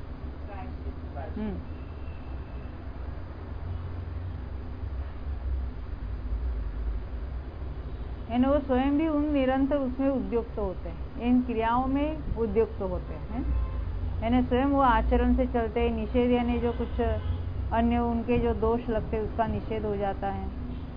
यानी वो स्वयं भी उन निरंतर उसमें उद्युक्त होते हैं, इन क्रियाओं में उद्युक्त होते हैं, यानी स्वयं वो आचरण से चलते हैं। निषेध यानी जो कुछ अन्य उनके जो दोष लगते हैं उसका निषेध हो जाता है।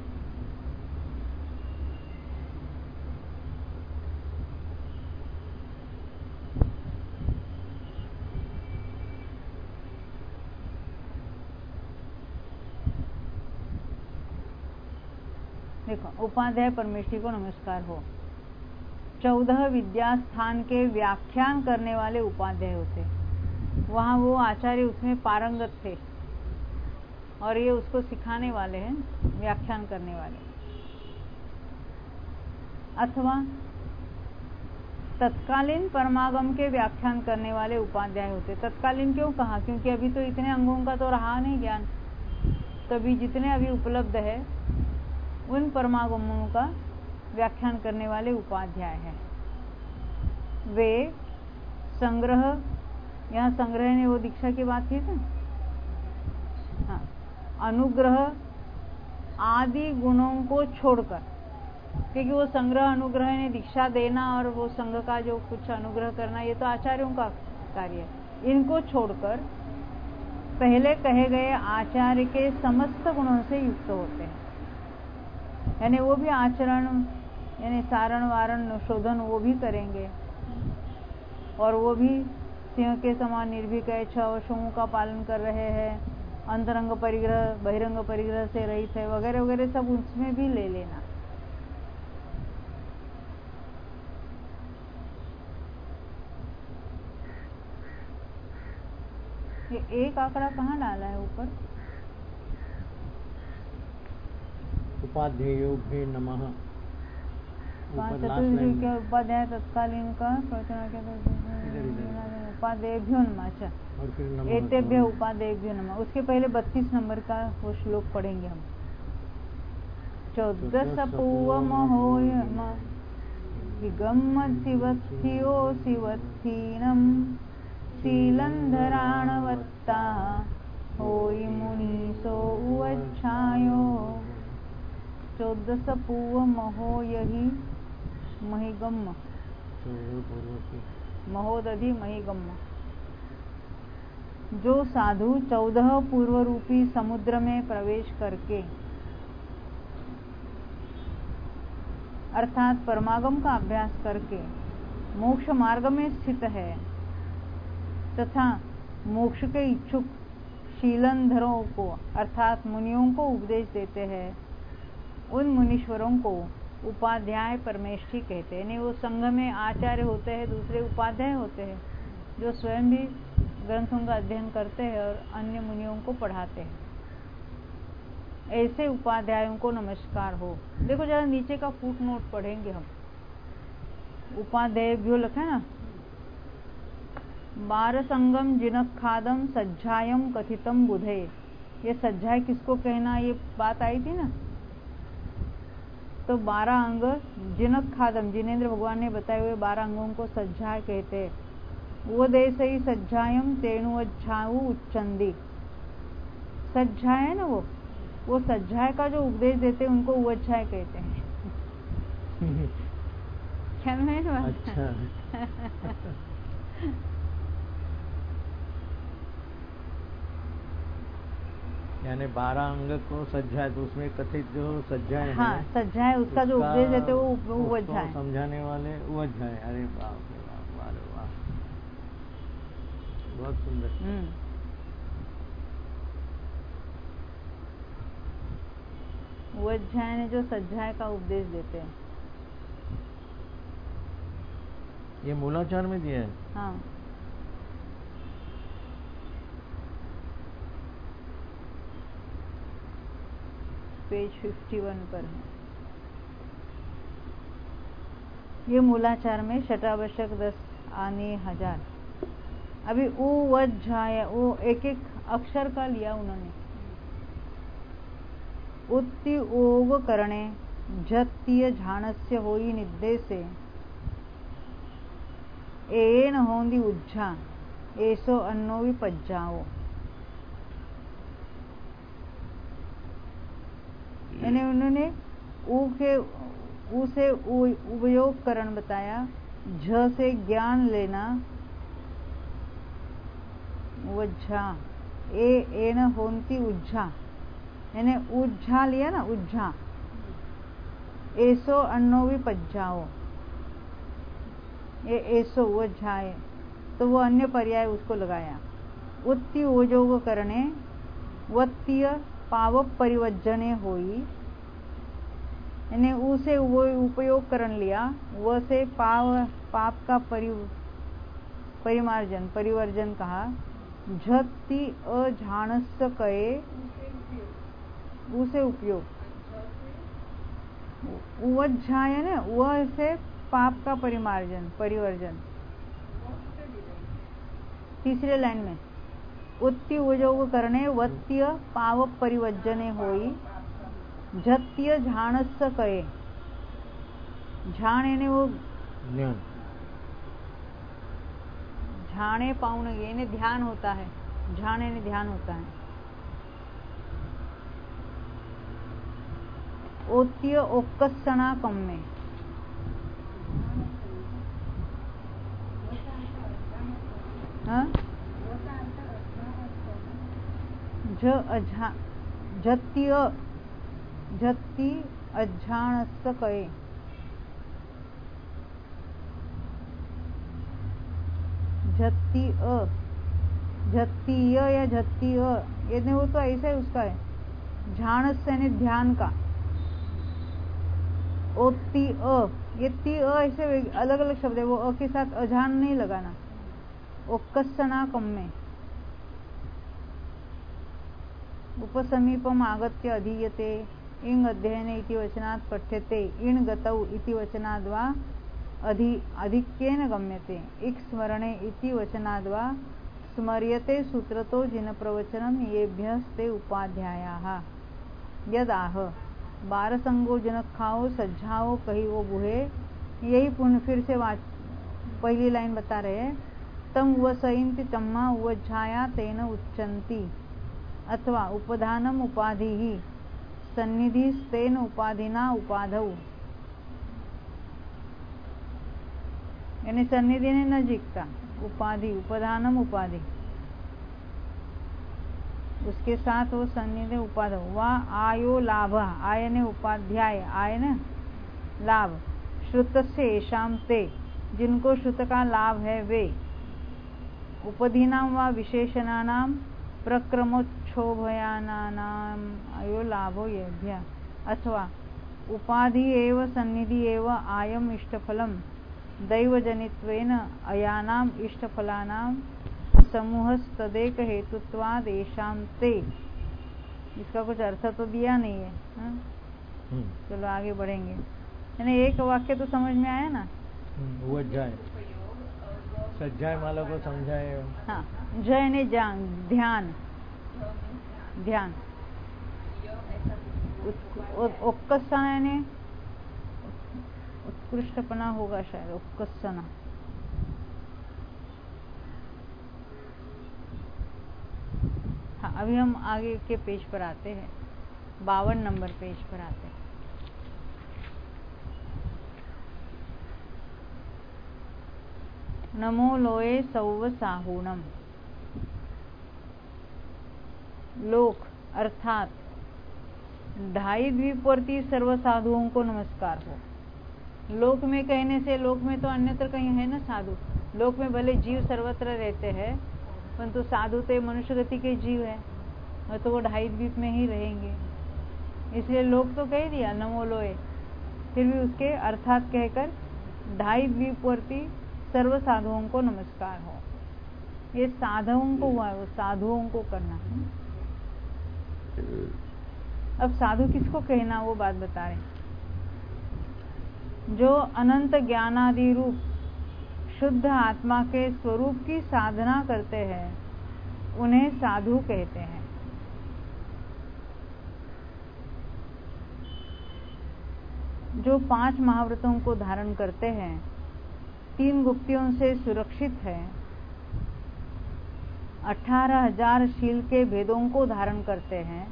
देखो उपाध्याय परमेष्ठी को नमस्कार हो। 14 विद्यास्थान के व्याख्यान करने वाले उपाध्याय होते, वहाँ वो आचार्य उसमें पारंगत थे और ये उसको सिखाने वाले हैं, व्याख्यान करने वाले। अथवा तत्कालीन परमागम के व्याख्यान करने वाले उपाध्याय होते। तत्कालीन क्यों कहा? क्योंकि अभी तो इतने अंगों का तो रहा नहीं ज्ञान, तभी जितने अभी उपलब्ध है उन परमागमों का व्याख्यान करने वाले उपाध्याय हैं। वे संग्रह, यहाँ संग्रह ने वो दीक्षा की बात की थी, हाँ, अनुग्रह आदि गुणों को छोड़कर, क्योंकि वो संग्रह अनुग्रह ने दीक्षा देना और वो संघ का जो कुछ अनुग्रह करना ये तो आचार्यों का कार्य है। इनको छोड़कर पहले कहे गए आचार्य के समस्त गुणों से युक्त होते हैं। यानी वो भी आचरण यानी सारण वारण शोधन वो भी करेंगे और वो भी सिंह के समान निर्भीक है, 6 वशों का पालन कर रहे हैं, अंतरंग परिग्रह बहिरंग परिग्रह से रहित है वगैरह वगैरह, सब उसमें भी ले लेना। ये एक आंकड़ा कहाँ डाला है ऊपर? उपाध्यायोभ्यो नमः। चतुर्थ क्या उपाध्याय तत्कालीन का प्रवचन क्या उपाध्यायोभ्यो नमः। अच्छा, एतेभ्य उपाध्यायोभ्यो नमः। उसके पहले 32 नंबर का वो श्लोक पढ़ेंगे हम। 14 पूवमहोयम विगम्म शिवत्थियो शिवत्थीनम शीलंधराणवत्ता होई मुनीसो उवच्छायो। 14 पूवमहो यही महिगम्म, महोदधि महिगम्म। जो साधु 14 पूर्व रूपी समुद्र में प्रवेश करके अर्थात परमागम का अभ्यास करके मोक्ष मार्ग में स्थित है तथा मोक्ष के इच्छुक शीलंधरों को अर्थात मुनियों को उपदेश देते हैं, उन मुनीश्वरों को उपाध्याय परमेष्ठी कहते हैं। वो संघ में आचार्य होते हैं, दूसरे उपाध्याय होते हैं जो स्वयं भी ग्रंथों का अध्ययन करते हैं और अन्य मुनियों को पढ़ाते हैं। ऐसे उपाध्यायों को नमस्कार हो। देखो जरा नीचे का फुट नोट पढ़ेंगे हम। उपाध्याय भी लिखा है ना, 12 संगम जिनक खादम सज्जायम कथितम बुधे। ये सज्जाय किसको कहना, ये बात आई थी ना। तो 12 अंग जिनक खादम, जिनेन्द्र भगवान ने बताए हुए 12 अंगों को सज्जाय कहते। वो देश ही सज्जायम तेणुवच्छाऊ उच्चंदी। सज्जाय है ना, वो सज्जाय का जो उपदेश देते उनको उवच्छाय कहते हैं। क्या मैं अच्छा। यानी 12 अंग को सज्जाय, तो उसमें कथित जो सज्जाय है, हाँ सज्जाय उसका जो उपदेश देते वो उवच्छाय, समझाने वाले उवच्छाय। अरे बाप रे बाप, वाह वाह, बहुत सुंदर। उवच्छाय ने जो सज्जाय का उपदेश देते हैं, ये मूलाचार में दिया है। हाँ, पेज 51 पर है। ये मूलाचार में शतावश्यक 10 आने 1000। अभी उवच्छाय, वो एक एक अक्षर का लिया उन्होंने। उत्ति ओग करणे झत्तीय झाणस्य होई निर्देशे एन होंदी उज्झा ऐसो अन्नो भी पज्जाओ। यानी उन्होंने ऊ से उपयोग करण बताया, झ से ज्ञान लेना, उज्झा, एन होंती उज्झा, यानी उज्झा लिया ना, उज्झा, ऐसो अन्नो भी पज्जाओ। ये ऐसो उज्झा है तो वो अन्य पर्याय उसको लगाया। उत्ति ओजोग करणे वत्तीय पाव परिवज्जने होई, यानी उसे वो उपयोग करण लिया, वो से पाप का परिमार्जन परिवर्जन कहा। झत्ति अझाणस्य कये उसे उपयोग, उवज्झाय ने वह से पाप का परिवर्जन। तीसरे लाइन में उत्ति उजोग करणे वत्य पाव परिवर्जने होई झत्य झाणस्य कये। झाण यानी वो ज्ञान, झाणे पाउन यानी ध्यान होता है, झाण यानी ध्यान होता है। ओत्य ओक्कसना कम्मे, झत्ति अज्झाणस्य कये। झत्तीय या झत्तीय ये वो तो ऐसा ही उसका है। झाणस्य यानी ध्यान का। ओत्ती अ, ये ती अ ऐसे अलग अलग शब्द है, वो अ के साथ अजान नहीं लगाना। ओक्कसना कम्मे उपसमीपम आगत्य अधीयते इंग अध्ययने इति वचनात् पठ्यते इण गतौ इति वचनाद् वा अधिक्येन गम्यते इक् स्मरणे इति वचनाद् वा स्मर्यते सूत्रतो जिन प्रवचनम येभ्यस्ते उपाध्यायाः यदाह बार संगो जनक खाओ सज्जाओ कही वो बुहे। यही पुनः फिर से पहली लाइन बता रहे हैं। तम वसयन्ति तम्मा उवज्झाया तेन उच्चन्ति अथवा उपधानम उपाधि ही सन्निधिस्तेन उपाधिना उपाधौ, यानी सन्निधि ने नजीकता, उपाधि उपधानम उपाधि उसके साथ वो सन्निधि उपाधि वह आयो लाभ, आय ने उपाध्याय, आय ने लाभ, श्रुतस्य येषां ते जिनको श्रुत का लाभ है वे, उपधीनाम व विशेषणानाम प्रक्रमोच्छोभयानानाम आयो लाभो येभ्य, अथवा उपाधि एव सन्निधि एव आयम इष्टफलम दैवजनित्वेन अयानाम इष्टफलानाम समूहस्तदेक हेतुत्वाद येषां ते। इसका कुछ अर्थ तो दिया नहीं है, चलो आगे बढ़ेंगे। यानी एक वाक्य तो समझ में आया ना। वो जाए सज्जाए माला को समझाए। हाँ, जय ने जान ध्यान ध्यान उत्कर्षण यानी उत्कृष्टपना होगा शायद, उत्कर्षण। हाँ, अभी हम आगे के पेज पर आते हैं, 52 नंबर पेज पर आते हैं। नमो लोए सौव साहूणम। लोक अर्थात 2.5 द्वीपवर्ती सर्व साधुओं को नमस्कार हो। लोक में कहने से, लोक में तो अन्यत्र कहीं है ना साधु। लोक में भले जीव सर्वत्र रहते हैं, परंतु साधु तो मनुष्य गति के जीव है, और तो वो 2.5 द्वीप में ही रहेंगे। इसलिए लोक तो कह दिया नमो लोए, फिर भी उसके अर्थात कहकर 2.5 द्वीपवर्ती सर्व साधुओं को नमस्कार हो। ये साधुओं को हुआ है, वो साधुओं को करना है। अब साधु किसको कहना, वो बात बता रहे। जो अनंत ज्ञानादि रूप शुद्ध आत्मा के स्वरूप की साधना करते हैं उन्हें साधु कहते हैं। जो 5 महाव्रतों को धारण करते हैं, 3 गुप्तियों से सुरक्षित है, 18,000 शील के भेदों को धारण करते हैं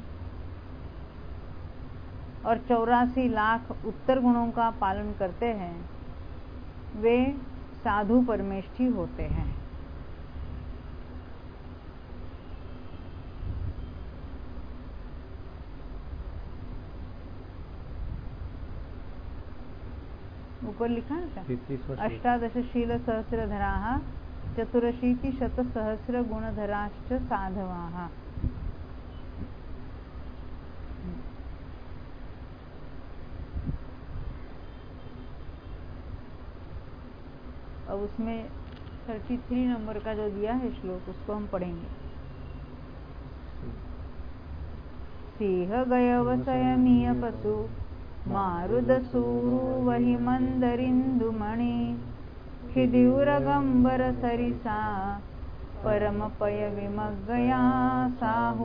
और 84 लाख उत्तर गुणों का पालन करते हैं, वे साधु परमेष्ठी होते हैं। ऊपर लिखा है क्या? 18 सहस्रधराः 84 सहस्र गुणधराश्च साधवाः। अब उसमें 33 नंबर का जो दिया है श्लोक, उसको हम पढ़ेंगे। सिंह गय वसयमीय पशु मारुदसूरु वही मंदरिंदुमणि खिदिउरगंबर सरिसा परम पय विमग्गया साहू।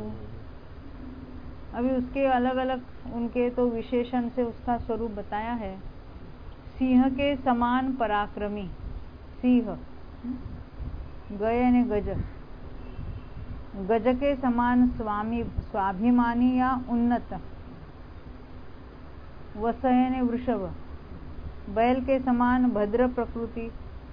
अभी उसके अलग अलग उनके तो विशेषण से उसका स्वरूप बताया है। सिंह के समान पराक्रमी, सिंह गय ने गज, गज के समान स्वाभिमानी या उन्नत, वसय ने वृषभ, बैल के समान भद्र प्रकृति,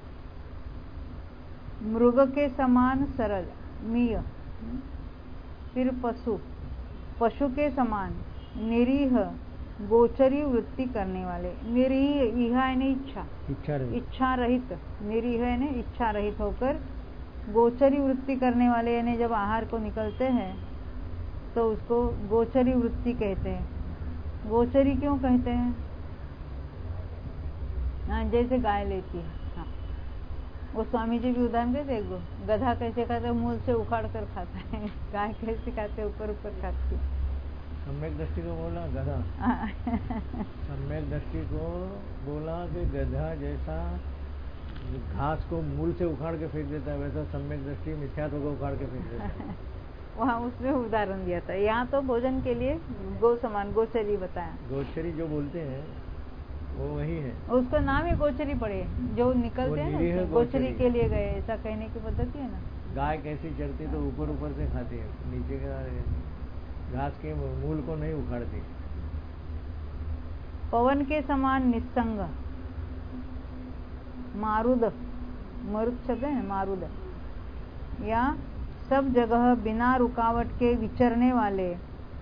मृग के समान सरल मीय, फिर पशु, पशु के समान निरीह गोचरी वृत्ति करने वाले। निरीह इहा यानी इच्छा रहित, निरीह यानी इच्छा रहित होकर गोचरी वृत्ति करने वाले, यानी जब आहार को निकलते हैं तो उसको गोचरी वृत्ति कहते हैं। गोचरी क्यों कहते हैं? हाँ, जैसे गाय लेती है। हाँ, वो स्वामी जी भी उदाहरण देते हैं। गधा कैसे खाता है? मूल से उखाड़ कर खाता है। गाय कैसे खाते? ऊपर ऊपर खाती है। सम्यक दृष्टि को बोला गधा। सम्यक दृष्टि को बोला कि गधा जैसा घास को मूल से उखाड़ के फेंक देता है, वैसा सम्यक दृष्टि मिथ्यात्व को उखाड़ के फेंक देता है। वहाँ उसमें उदाहरण दिया था। यहाँ तो भोजन के लिए गो समान गोचरी बताया। गोचरी जो बोलते हैं वो वही है, उसको नाम ही गोचरी पड़े, जो निकलते हैं ना गोचरी के लिए गए, ऐसा कहने की पद्धति है ना। गाय कैसी चरती तो ऊपर ऊपर से खाती है, नीचे का घास के मूल को नहीं उखाड़ती। पवन के समान निस्संग, मारुद, मरुद शब्द है मारुद, या सब जगह बिना रुकावट के विचरने वाले,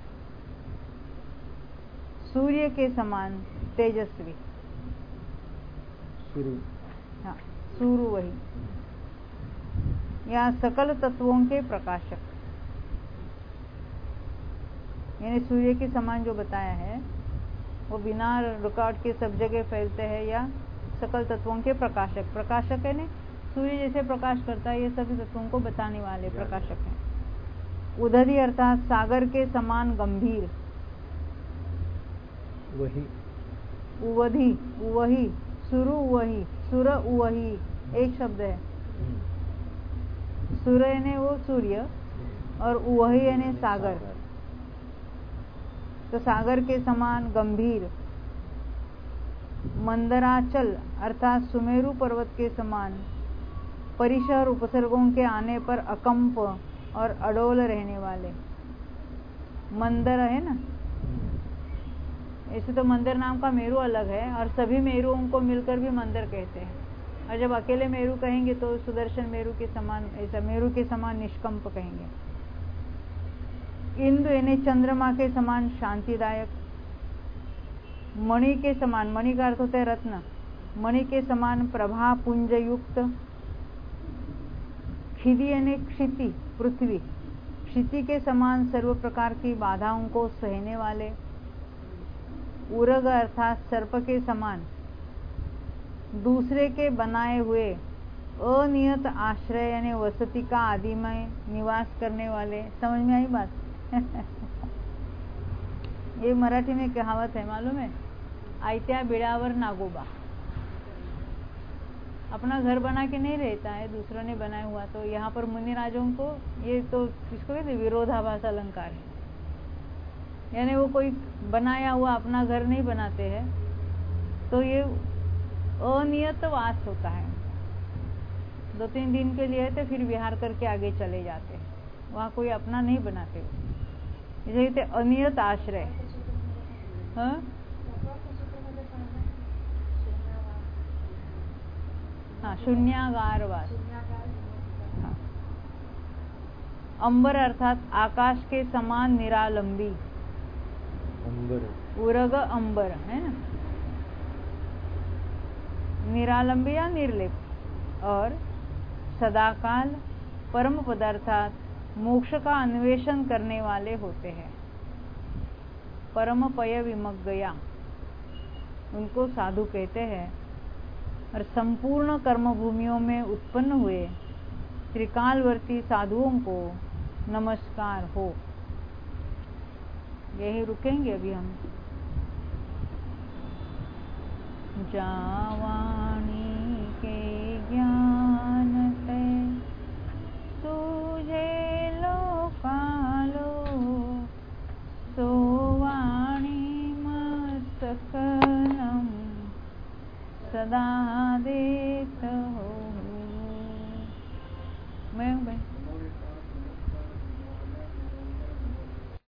सूर्य के समान तेजस्वी, हाँ सूरु वही, या सकल तत्वों के प्रकाशक, यानी सूर्य के समान जो बताया है वो बिना रुकावट के सब जगह फैलते हैं, या सकल तत्वों के प्रकाशक। प्रकाशक है ना, सूर्य जैसे प्रकाश करता है, ये सभी तत्वों को बताने वाले प्रकाशक हैं। उदधि अर्थात सागर के समान गंभीर, वही उवधि, उवही, सुरु उवही, सुर उवही एक शब्द है। सुर यानी वो सूर्य और उवही यानी सागर, तो सागर के समान गंभीर। मंदराचल अर्थात सुमेरु पर्वत के समान, परिसर उपसर्गों के आने पर अकंप और अडोल रहने वाले। मंदर है ना, ऐसे तो मंदिर नाम का मेरू अलग है, और सभी मेरुओं को मिलकर भी मंदिर कहते हैं। और जब अकेले मेरू कहेंगे तो सुदर्शन मेरू के समान, ऐसा मेरू के समान निष्कंप कहेंगे। इंदु यानी चंद्रमा के समान शांतिदायक, मणि के समान, मणि का अर्थ होता है रत्न, मणि के समान प्रभा पुंज युक्त। क्षिति यानी क्षिति पृथ्वी, क्षिति के समान सर्व प्रकार की बाधाओं को सहने वाले। उरग अर्थात सर्प के समान, दूसरे के बनाए हुए अनियत आश्रय यानी वसति का आदि में निवास करने वाले। समझ में आई बात? ये मराठी में कहावत है, मालूम है, आयत्या बिड़ावर नागोबा। अपना घर बना के नहीं रहता है, दूसरों ने बनाया हुआ। तो यहाँ पर मुनिराजों को ये तो इसको कहते विरोधाभास अलंकार है, यानी वो कोई बनाया हुआ अपना घर नहीं बनाते हैं, तो ये अनियत वास होता है। 2-3 दिन के लिए तो फिर विहार करके आगे चले जाते हैं, वहाँ कोई अपना नहीं बनाते, इसे कहते अनियत आश्रय। हाँ, शून्यागारवास। हाँ। अंबर अर्थात आकाश के समान निरालंबी, उरग अंबर है ना, निरालंबी या निर्लेप। और सदाकाल परम पदार्थात मोक्ष का अन्वेषण करने वाले होते हैं। परम पय विमग्गया उनको साधु कहते हैं। और संपूर्ण कर्म भूमियों में उत्पन्न हुए त्रिकालवर्ती साधुओं को नमस्कार हो। यही रुकेंगे अभी हम। जावाणी के ज्ञान ते सूझे लोकालो सोवाणी मस्तकनम सदा देत हो। मैं